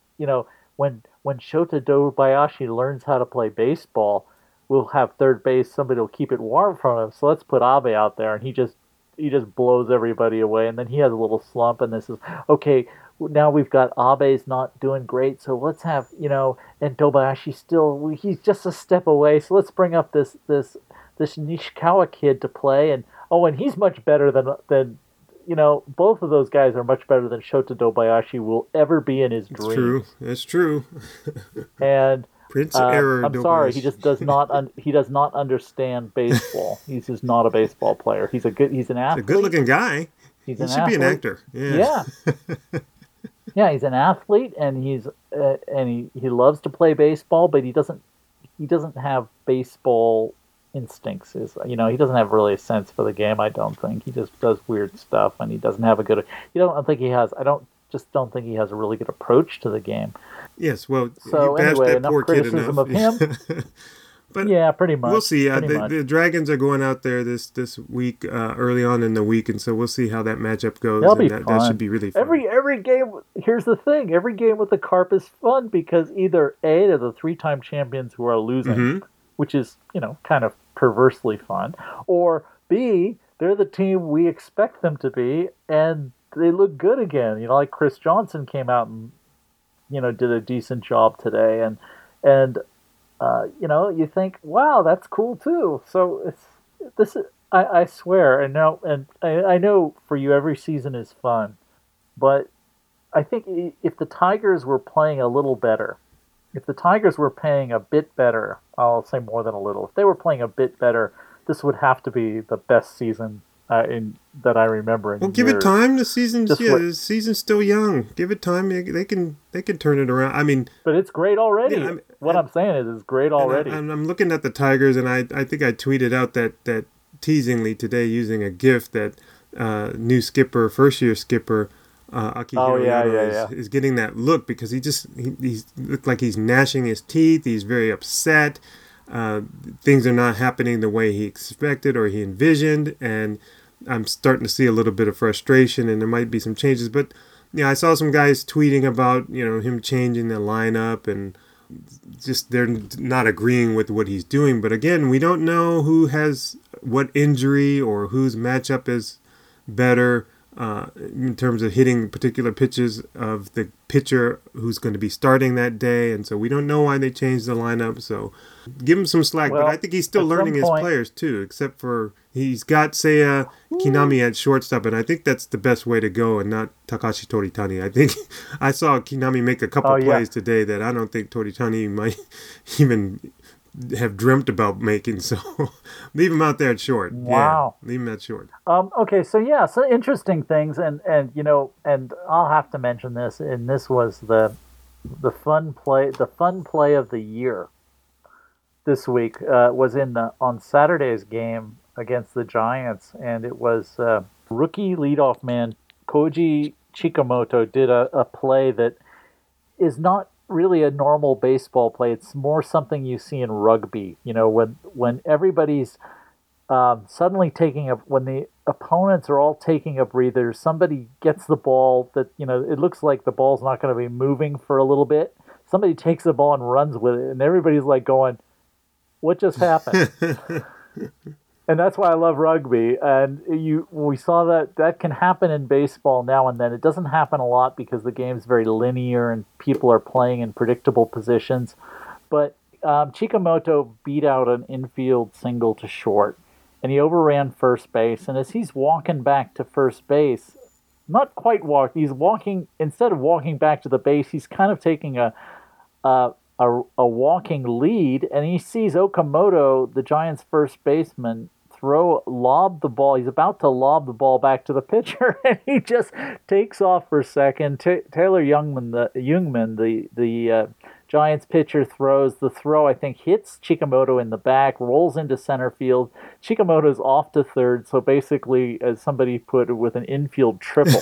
A: when Shota Dobayashi learns how to play baseball, we'll have third base. Somebody will keep it warm from him. So let's put Abe out there, and he just blows everybody away. And then he has a little slump, and this is okay. Now we've got Abe's not doing great, so let's have and Dobayashi he's just a step away. So let's bring up this Nishikawa kid to play, and he's much better than. Both of those guys are much better than Shota Dobayashi will ever be in his dreams.
B: That's true.
A: And
B: Prince Error.
A: I'm sorry, he just does not. He does not understand baseball. He's just not a baseball player. He's an athlete.
B: He's a good-looking guy. He should be an actor. Yeah.
A: Yeah, he's an athlete, and he loves to play baseball, but he doesn't have baseball instincts. He doesn't have really a sense for the game. I don't think he just does weird stuff, and he doesn't have a good. I don't think he has a really good approach to the game.
B: Yes, well,
A: so
B: you bashed
A: anyway,
B: that poor kid enough.
A: Of him.
B: But
A: yeah, pretty much.
B: We'll see. The Dragons are going out there this week, early on in the week, and so we'll see how that matchup goes.
A: That'll be
B: fun.
A: That
B: should be really fun.
A: Every game. Here's the thing: every game with the Carp is fun because either A, they're the 3-time champions who are losing, which is kind of perversely fun, or B, they're the team we expect them to be, and they look good again. Like Chris Johnson came out and did a decent job today, and you think, wow, that's cool too. So I swear, and I know for you every season is fun, but I think if the Tigers were playing a little better, if the Tigers were playing a bit better, I'll say more than a little. If they were playing a bit better, this would have to be the best season that I remember.
B: Well, give it time. The season's still young. Give it time. They can turn it around. I mean,
A: but it's great already. Yeah, I'm saying is it's great already.
B: I'm looking at the Tigers, and I think I tweeted out that teasingly today using a GIF that new skipper, first-year skipper, Akihiro
A: yeah,
B: Yano
A: yeah, yeah.
B: is getting that look because he looked like he's gnashing his teeth. He's very upset. Things are not happening the way he expected or he envisioned, and I'm starting to see a little bit of frustration, and there might be some changes. But I saw some guys tweeting about him changing the lineup, and just they're not agreeing with what he's doing. But again, we don't know who has what injury or whose matchup is better in terms of hitting particular pitches of the pitcher who's going to be starting that day. And so we don't know why they changed the lineup. So give him some slack.
A: Well,
B: but I think he's still learning his players too, except for he's got Seiya Kinami at shortstop. And I think that's the best way to go and not Takashi Toritani. I think I saw Kinami make a couple plays today that I don't think Toritani might even have dreamt about making, so leave him out there at short.
A: Wow.
B: Yeah, leave him at short.
A: Okay, so interesting things, and I'll have to mention this, and this was the fun play of the year this week was on Saturday's game against the Giants, and it was rookie leadoff man Koji Chikamoto did a play that is not really a normal baseball play. It's more something you see in rugby. When everybody's suddenly when the opponents are all taking a breather, somebody gets the ball that, it looks like the ball's not going to be moving for a little bit. Somebody takes the ball and runs with it, and everybody's like going, what just happened? And that's why I love rugby. And we saw that can happen in baseball now and then. It doesn't happen a lot because the game's very linear and people are playing in predictable positions. But Chikamoto beat out an infield single to short, and he overran first base. And as he's walking back to first base, not quite he's walking, instead of walking back to the base, he's kind of taking a walking lead, and he sees Okamoto, the Giants' first baseman, lob the ball. He's about to lob the ball back to the pitcher, and he just takes off for a second. Taylor Jungmann, the Giants pitcher, throws. The throw, I think, hits Chikamoto in the back, rolls into center field. Chikamoto's off to third, so basically, as somebody put it, with an infield triple.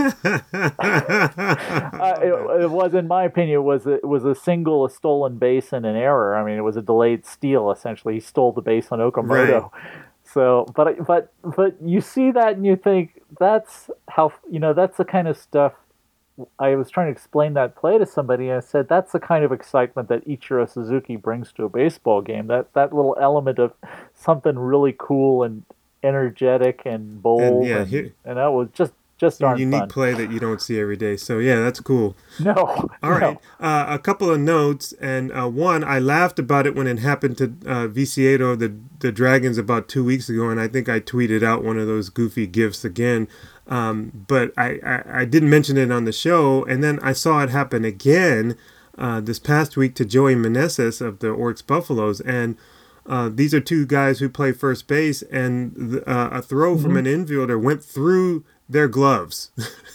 A: It was, in my opinion, it was a single, a stolen base, and an error. I mean, it was a delayed steal, essentially. He stole the base on Okamoto. Right. So, but you see that and you think, that's how, that's the kind of stuff. I was trying to explain that play to somebody, and I said, that's the kind of excitement that Ichiro Suzuki brings to a baseball game. That little element of something really cool and energetic and bold, and that was just darn
B: unique
A: fun.
B: Play that you don't see every day. So yeah, that's cool.
A: No.
B: All right. A couple of notes, and one, I laughed about it when it happened to Viciedo, the Dragons, about 2 weeks ago, and I think I tweeted out one of those goofy gifs again. But I didn't mention it on the show, and then I saw it happen again this past week to Joey Meneses of the Orix Buffaloes, and these are two guys who play first base, and a throw from an infielder went through their gloves.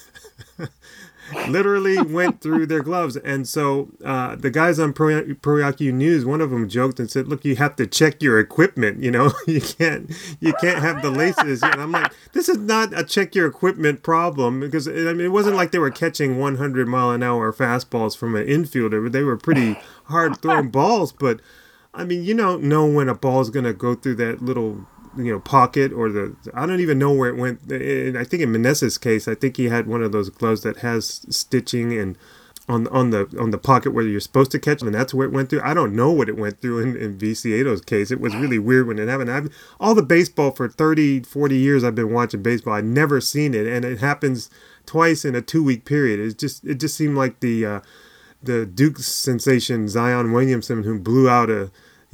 B: Literally went through their gloves. And so the guys on Pro Yaku News, one of them joked and said, look, you have to check your equipment, you can't have the laces. And I'm like, this is not a check your equipment problem, because it wasn't like they were catching 100-mile-an-hour fastballs from an infielder. They were pretty hard throwing balls, but I mean, you don't know when a ball is going to go through that little pocket, or I don't even know where it went. I think in Meneses' case, I think he had one of those gloves that has stitching and on the pocket where you're supposed to catch them, and that's where it went through. I don't know what it went through in Viciedo's case. It was really weird when it happened. All the baseball for 30, 40 years I've been watching baseball, I've never seen it, and it happens twice in a 2-week period. It just seemed like the Duke sensation Zion Williamson, who blew out a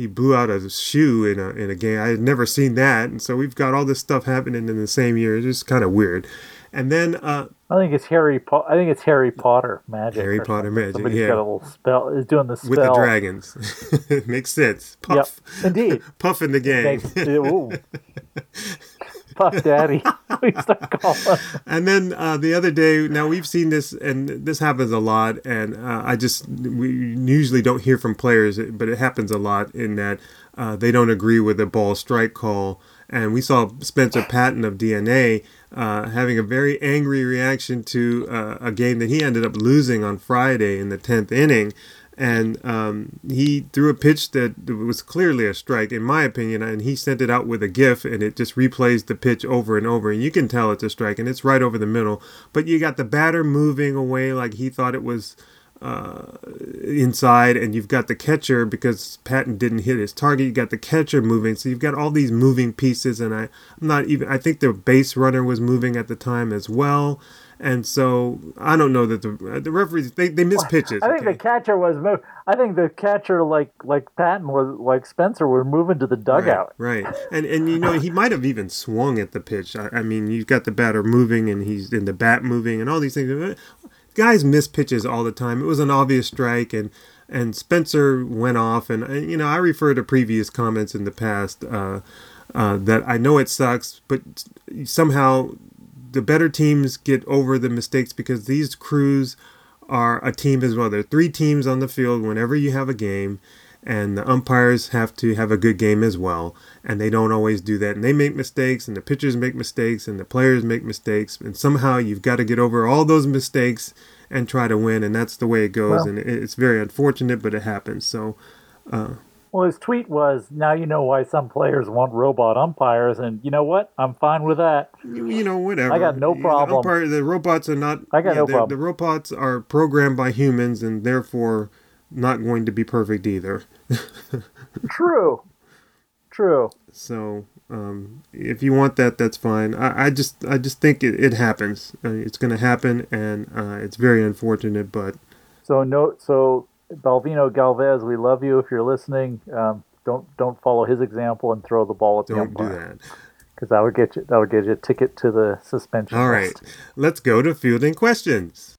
B: shoe in a game. I had never seen that, and so we've got all this stuff happening in the same year. It's just kind of weird. And then
A: I think it's Harry Potter magic.
B: Harry Potter magic.
A: Somebody's got a little spell. Is doing the spell
B: with the dragons. It makes sense. Puff.
A: Yep, indeed.
B: Puff in the game.
A: Puff Daddy. We start calling.
B: And then the other day, now we've seen this, and this happens a lot, and we usually don't hear from players, but it happens a lot in that they don't agree with the ball strike call. And we saw Spencer Patton of DNA having a very angry reaction to a game that he ended up losing on Friday in the 10th inning. And he threw a pitch that was clearly a strike, in my opinion, and he sent it out with a GIF, and it just replays the pitch over and over, and you can tell it's a strike, and it's right over the middle. But you got the batter moving away like he thought it was inside, and you've got the catcher, because Patton didn't hit his target, you got the catcher moving, so you've got all these moving pieces, and I think the base runner was moving at the time as well. And so I don't know that the referees they miss pitches.
A: I think the catcher was moved. I think the catcher like Patton was like Spencer were moving to the dugout.
B: Right. And he might have even swung at the pitch. I mean, you've got the batter moving and he's in the bat moving and all these things. Guys miss pitches all the time. It was an obvious strike and Spencer went off. And I refer to previous comments in the past that I know it sucks, but somehow the better teams get over the mistakes because these crews are a team as well. There are 3 teams on the field whenever you have a game, and the umpires have to have a good game as well, and they don't always do that. And they make mistakes, and the pitchers make mistakes, and the players make mistakes, and somehow you've got to get over all those mistakes and try to win, and that's the way it goes. Well, and it's very unfortunate, but it happens. So,
A: well, his tweet was, now you know why some players want robot umpires, and you know what? I'm fine with that.
B: Whatever.
A: I got no problem.
B: The robots are not...
A: I got no problem.
B: The robots are programmed by humans and therefore not going to be perfect either.
A: True.
B: So, if you want that, that's fine. I just think it happens. It's going to happen, and it's very unfortunate, but...
A: So Balvino Galvez, we love you if you're listening. Don't follow his example and throw the ball at the umpire.
B: Don't do that,
A: because that would get you a ticket to the suspension.
B: All right, let's go to fielding questions.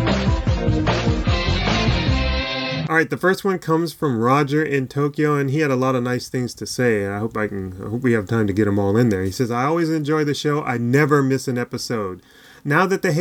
B: All right, the first one comes from Roger in Tokyo, and he had a lot of nice things to say. I hope we have time to get them all in there. He says, "I always enjoy the show. I never miss an episode. Now that the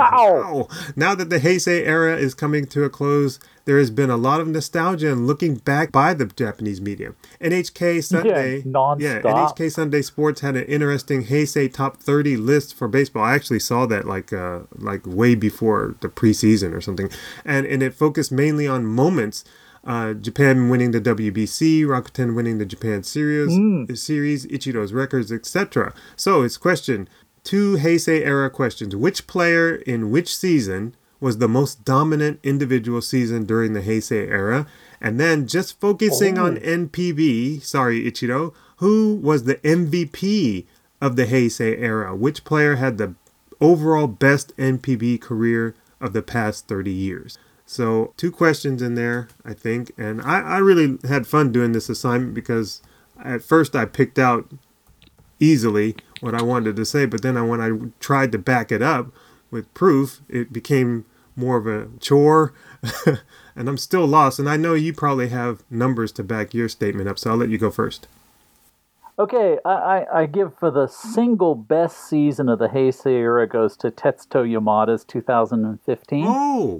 B: Heisei era is coming to a close, there has been a lot of nostalgia and looking back by the Japanese media. NHK Sunday Sports had an interesting Heisei top 30 list for baseball. I actually saw that like way before the preseason or something, and it focused mainly on moments. Japan winning the WBC, Rakuten winning the Japan series, Ichiro's records, etc. So it's question. 2 Heisei era questions. Which player in which season was the most dominant individual season during the Heisei era? And then just focusing on NPB, sorry Ichiro, who was the MVP of the Heisei era? Which player had the overall best NPB career of the past 30 years? So 2 questions in there, I think. And I really had fun doing this assignment because at first I picked out easily what I wanted to say, but then when I tried to back it up with proof, it became more of a chore, and I'm still lost. And I know you probably have numbers to back your statement up, so I'll let you go first.
A: Okay, I give for the single best season of the Heisei era goes to Tetsuto Yamada's 2015.
B: Oh!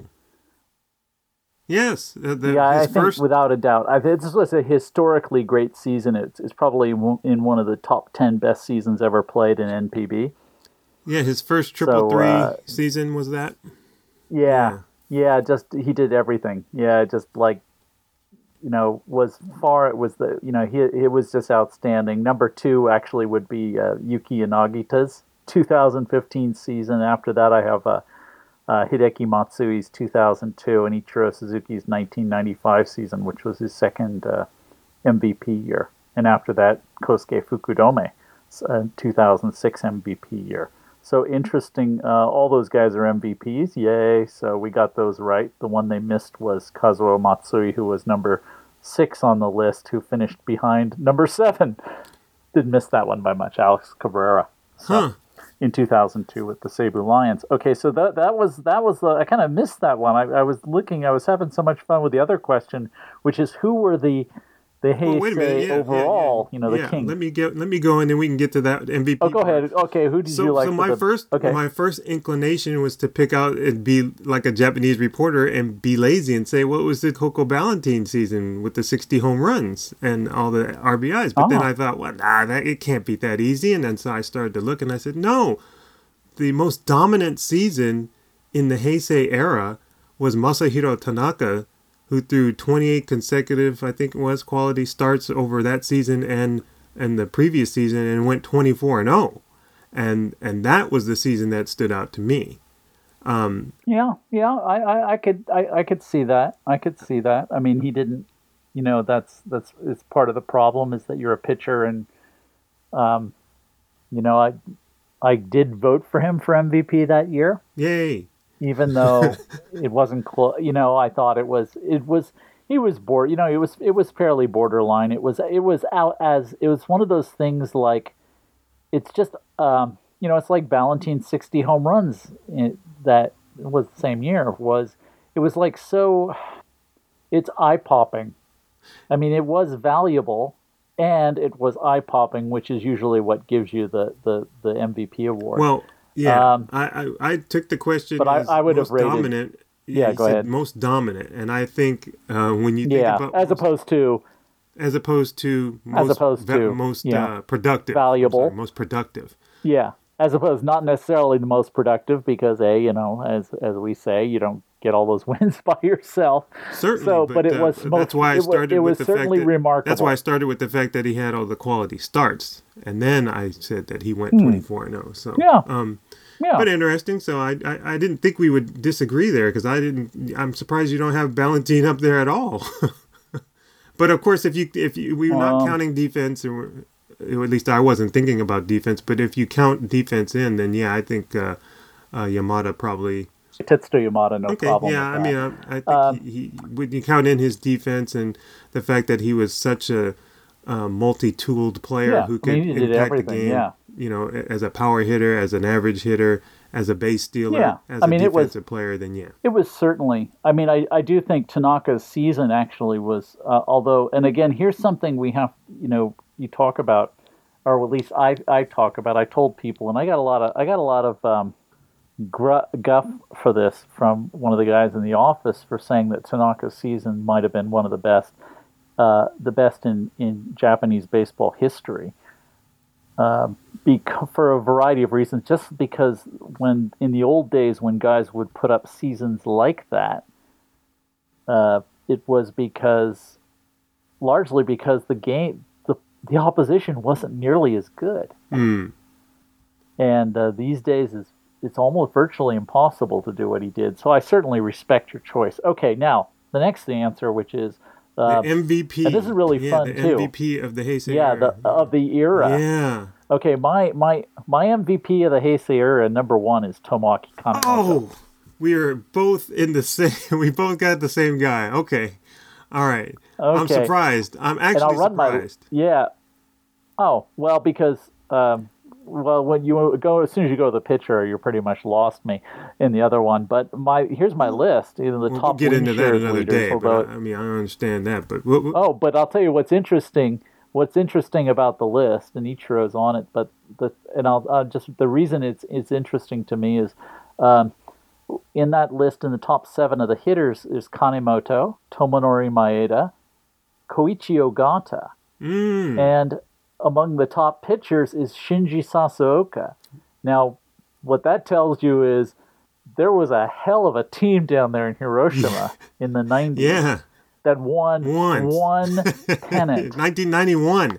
B: Yes.
A: I think without a doubt. This was a historically great season. It's probably in one of the top 10 best seasons ever played in NPB.
B: Yeah, his first triple three season was that?
A: Yeah, just he did everything. Yeah, just it was it was just outstanding. Number 2 actually would be Yuki Yanagita's 2015 season. After that, I have Hideki Matsui's 2002 and Ichiro Suzuki's 1995 season, which was his second MVP year. And after that, Kosuke Fukudome's 2006 MVP year. So interesting. All those guys are MVPs. Yay. So we got those right. The one they missed was Kazuo Matsui, who was number 6 on the list, who finished behind number 7. Didn't miss that one by much. Alex Cabrera. So, in 2002 with the Seibu Lions. Okay, so that was I kind of missed that one. I was having so much fun with the other question, which is who were the the
B: Well, wait a minute.
A: Heisei
B: Yeah,
A: overall,
B: yeah.
A: the
B: Yeah,
A: king.
B: let me go, and then we can get to that MVP.
A: Oh, go
B: part.
A: ahead. Okay, who did you like?
B: So
A: Okay.
B: my first inclination was to pick out and be like a Japanese reporter and be lazy and say, what was the Coco Ballantine season with the 60 home runs and all the RBIs? But then I thought, well, it can't be that easy. And then so I started to look, and I said, no, the most dominant season in the Heisei era was Masahiro Tanaka, who threw 28 consecutive, I think it was, quality starts over that season and the previous season, and went 24-0. And that was the season that stood out to me.
A: Yeah, I could see that. I could see that. I mean, he didn't. That's it's part of the problem is that you're a pitcher, and I did vote for him for MVP that year.
B: Yay!
A: Even though it wasn't close. I thought it was. He was bored. It was fairly borderline. It was one of those things like, it's just it's like Ballantine 60 home runs that was the same year. It was like, so it's eye popping. I mean, it was valuable and it was eye popping, which is usually what gives you the MVP award.
B: Well, yeah, I took the question,
A: but
B: as
A: I would
B: most
A: have rated,
B: dominant.
A: Yeah,
B: you
A: go
B: said
A: ahead.
B: Most dominant, and I think when you think about
A: as opposed to
B: most productive,
A: valuable,
B: most productive.
A: Yeah, as opposed not necessarily the most productive because as we say, you don't get all those wins by yourself.
B: Certainly,
A: so, but it was
B: that's why I started with the fact that
A: remarkable.
B: That's why I started with the fact that he had all the quality starts, and then I said that he went 24-0. So
A: yeah,
B: but interesting. So I didn't think we would disagree there because I'm surprised you don't have Ballantine up there at all. But of course, if we were not counting defense, or at least I wasn't thinking about defense. But if you count defense in, then yeah, I think Yamada probably.
A: Tetsuto Yamada, no problem.
B: Yeah,
A: with that.
B: I think he when you count in his defense and the fact that he was such a multi-tooled player who could impact the game.
A: Yeah.
B: As a power hitter, as an average hitter, as a base stealer, as a defensive player, then yeah.
A: It was certainly, I do think Tanaka's season actually was, although, and again, here's something we have, you talk about, or at least I talk about, I told people, and I got a lot of guff for this from one of the guys in the office for saying that Tanaka's season might have been one of the best in Japanese baseball history. For a variety of reasons, just because when in the old days when guys would put up seasons like that, it was largely because the opposition wasn't nearly as good. And these days it's almost virtually impossible to do what he did. So I certainly respect your choice. Okay, now the next answer, which is
B: the MVP.
A: And this is really fun too.
B: MVP of the Heisei
A: era. Of the era.
B: Yeah.
A: Okay, my MVP of the Heisei era, number one, is Tomoaki Kanemoto.
B: Oh, we are both in the same. We both got the same guy. Okay, all right. Okay. I'm surprised. I'm actually surprised.
A: Yeah. Oh well, because when you go, as soon as you go to the pitcher, you pretty much lost me in the other one. But here's my list. Either the top.
B: We'll get into that another day.
A: But,
B: I understand that. But
A: but I'll tell you what's interesting. What's interesting about the list, and Ichiro's on it, but I'll just the reason it's interesting to me is, in that list in the top 7 of the hitters is Kanemoto, Tomonori Maeda, Koichi Ogata, and among the top pitchers is Shinji Sasooka. Now, what that tells you is there was a hell of a team down there in Hiroshima in the 90s.
B: Yeah.
A: That won one pennant.
B: 1991.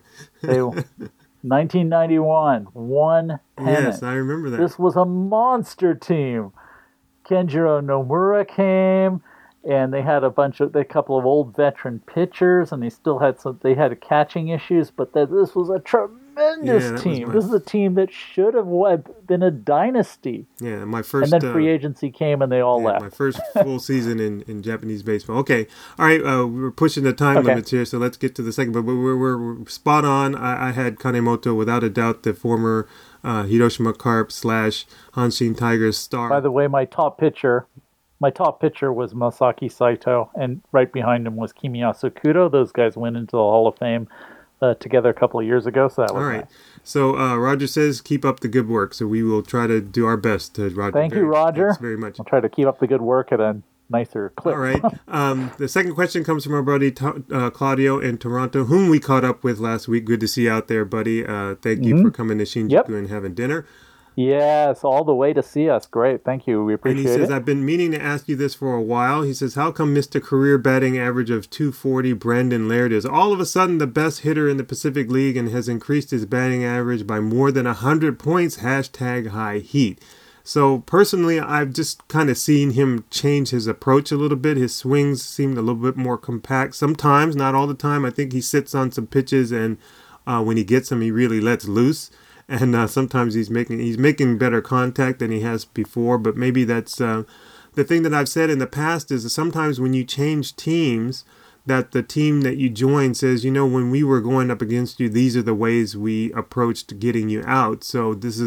A: 1991, one pennant.
B: Yes, I remember that.
A: This was a monster team. Kenjiro Nomura came, and they had a couple of old veteran pitchers, and they still had they had catching issues, but this was a tremendous team. This is a team that should have been a dynasty.
B: Yeah, my first.
A: And then free agency came, and they all left.
B: My first full season in Japanese baseball. Okay, all right. We're pushing the time limits here, so let's get to the second. But we're spot on. I had Kanemoto, without a doubt, the former Hiroshima Carp / Hanshin Tigers star.
A: By the way, my top pitcher my top pitcher was Masaki Saito, and right behind him was Kimiyasu Kudo. Those guys went into the Hall of Fame together a couple of years ago, so that was
B: All right.
A: nice.
B: So Roger says, keep up the good work. So we will try to do our best, Roger.
A: Thank you, Roger.
B: Thanks very much.
A: I'll try to keep up the good work at a nicer clip.
B: All right. The second question comes from our buddy Claudio in Toronto, whom we caught up with last week. Good to see you out there, buddy. Thank you for coming to Shinjuku and having dinner.
A: Yes, all the way to see us. Great. Thank you. We appreciate it.
B: And he says, I've been meaning to ask you this for a while. He says, how come Mr. Career batting average of 240 Brandon Laird is all of a sudden the best hitter in the Pacific League and has increased his batting average by more than 100 points? #high heat. So personally, I've just kind of seen him change his approach a little bit. His swings seemed a little bit more compact. Sometimes, not all the time. I think he sits on some pitches, and when he gets them, he really lets loose. And sometimes he's making better contact than he has before. But maybe that's the thing that I've said in the past is that sometimes when you change teams, that the team that you join says, when we were going up against you, these are the ways we approached getting you out. So these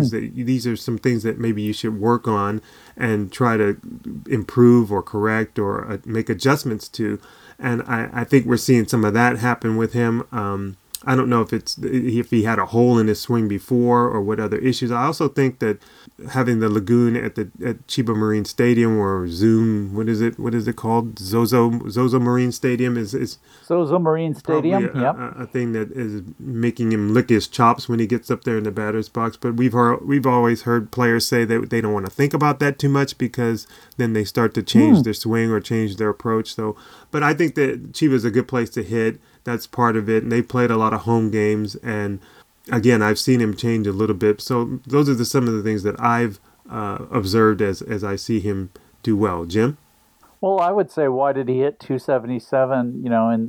B: are some things that maybe you should work on and try to improve or correct or make adjustments to. And I think we're seeing some of that happen with him. I don't know if he had a hole in his swing before or what other issues. I also think that having the lagoon at Chiba Marine Stadium or Zoom, what is it called? Zozo Marine Stadium is
A: Zozo Marine Stadium.
B: A thing that is making him lick his chops when he gets up there in the batter's box. But we've always heard players say that they don't want to think about that too much because then they start to change their swing or change their approach. So, but I think that Chiba's a good place to hit. That's part of it. And they played a lot of home games. And again, I've seen him change a little bit. So those are some of the things that I've observed as I see him do well. Jim?
A: Well, I would say, why did he hit 277,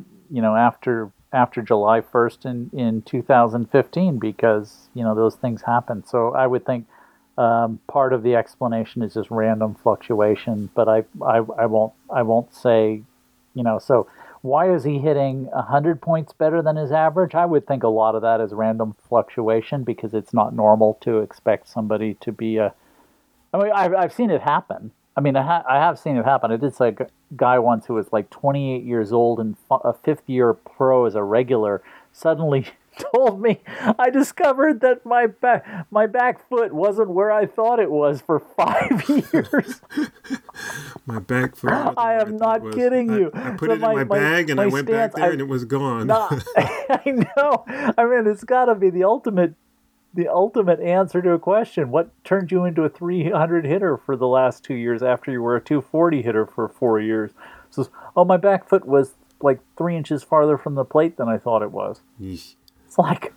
A: after July 1st in 2015? Because, those things happen. So I would think part of the explanation is just random fluctuation. But I won't say, so why is he hitting 100 points better than his average? I would think a lot of that is random fluctuation because it's not normal to expect somebody to be I've seen it happen. I have seen it happen. I did say a guy once who was like 28 years old and a fifth-year pro as a regular suddenly told me, I discovered that my back foot wasn't where I thought it was for 5 years.
B: My back foot.
A: I am not kidding you.
B: I put it in my bag and I went back there and it was gone.
A: I know. It's got to be the ultimate answer to a question. What turned you into a 300 hitter for the last 2 years after you were a 240 hitter for 4 years? So, my back foot was like 3 inches farther from the plate than I thought it was.
B: Yeesh.
A: It's like,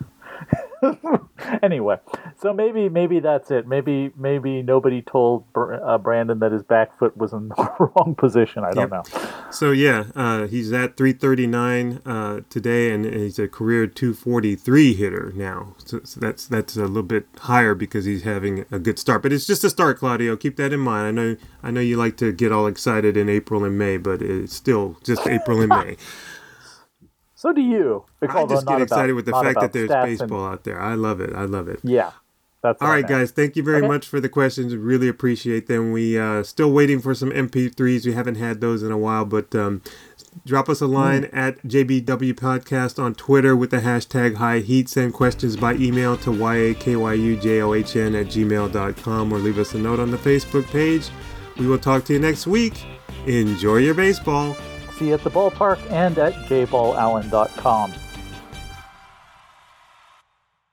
A: anyway, so maybe that's it. Maybe nobody told Brandon that his back foot was in the wrong position. I don't know.
B: So he's at 339 today, and he's a career 243 hitter now. So that's a little bit higher because he's having a good start. But it's just a start, Claudio. Keep that in mind. I know you like to get all excited in April and May, but it's still just April and May.
A: So do you.
B: I just get excited with the fact that there's baseball out there. I love it.
A: Yeah. That's
B: all right, guys. Thank you very much for the questions. Really appreciate them. We still waiting for some MP3s. We haven't had those in a while, but drop us a line at JBW Podcast on Twitter with the hashtag High Heat. Send questions by email to yakyujohn@gmail.com or leave us a note on the Facebook page. We will talk to you next week. Enjoy your baseball.
A: See you at the ballpark and at jballallen.com.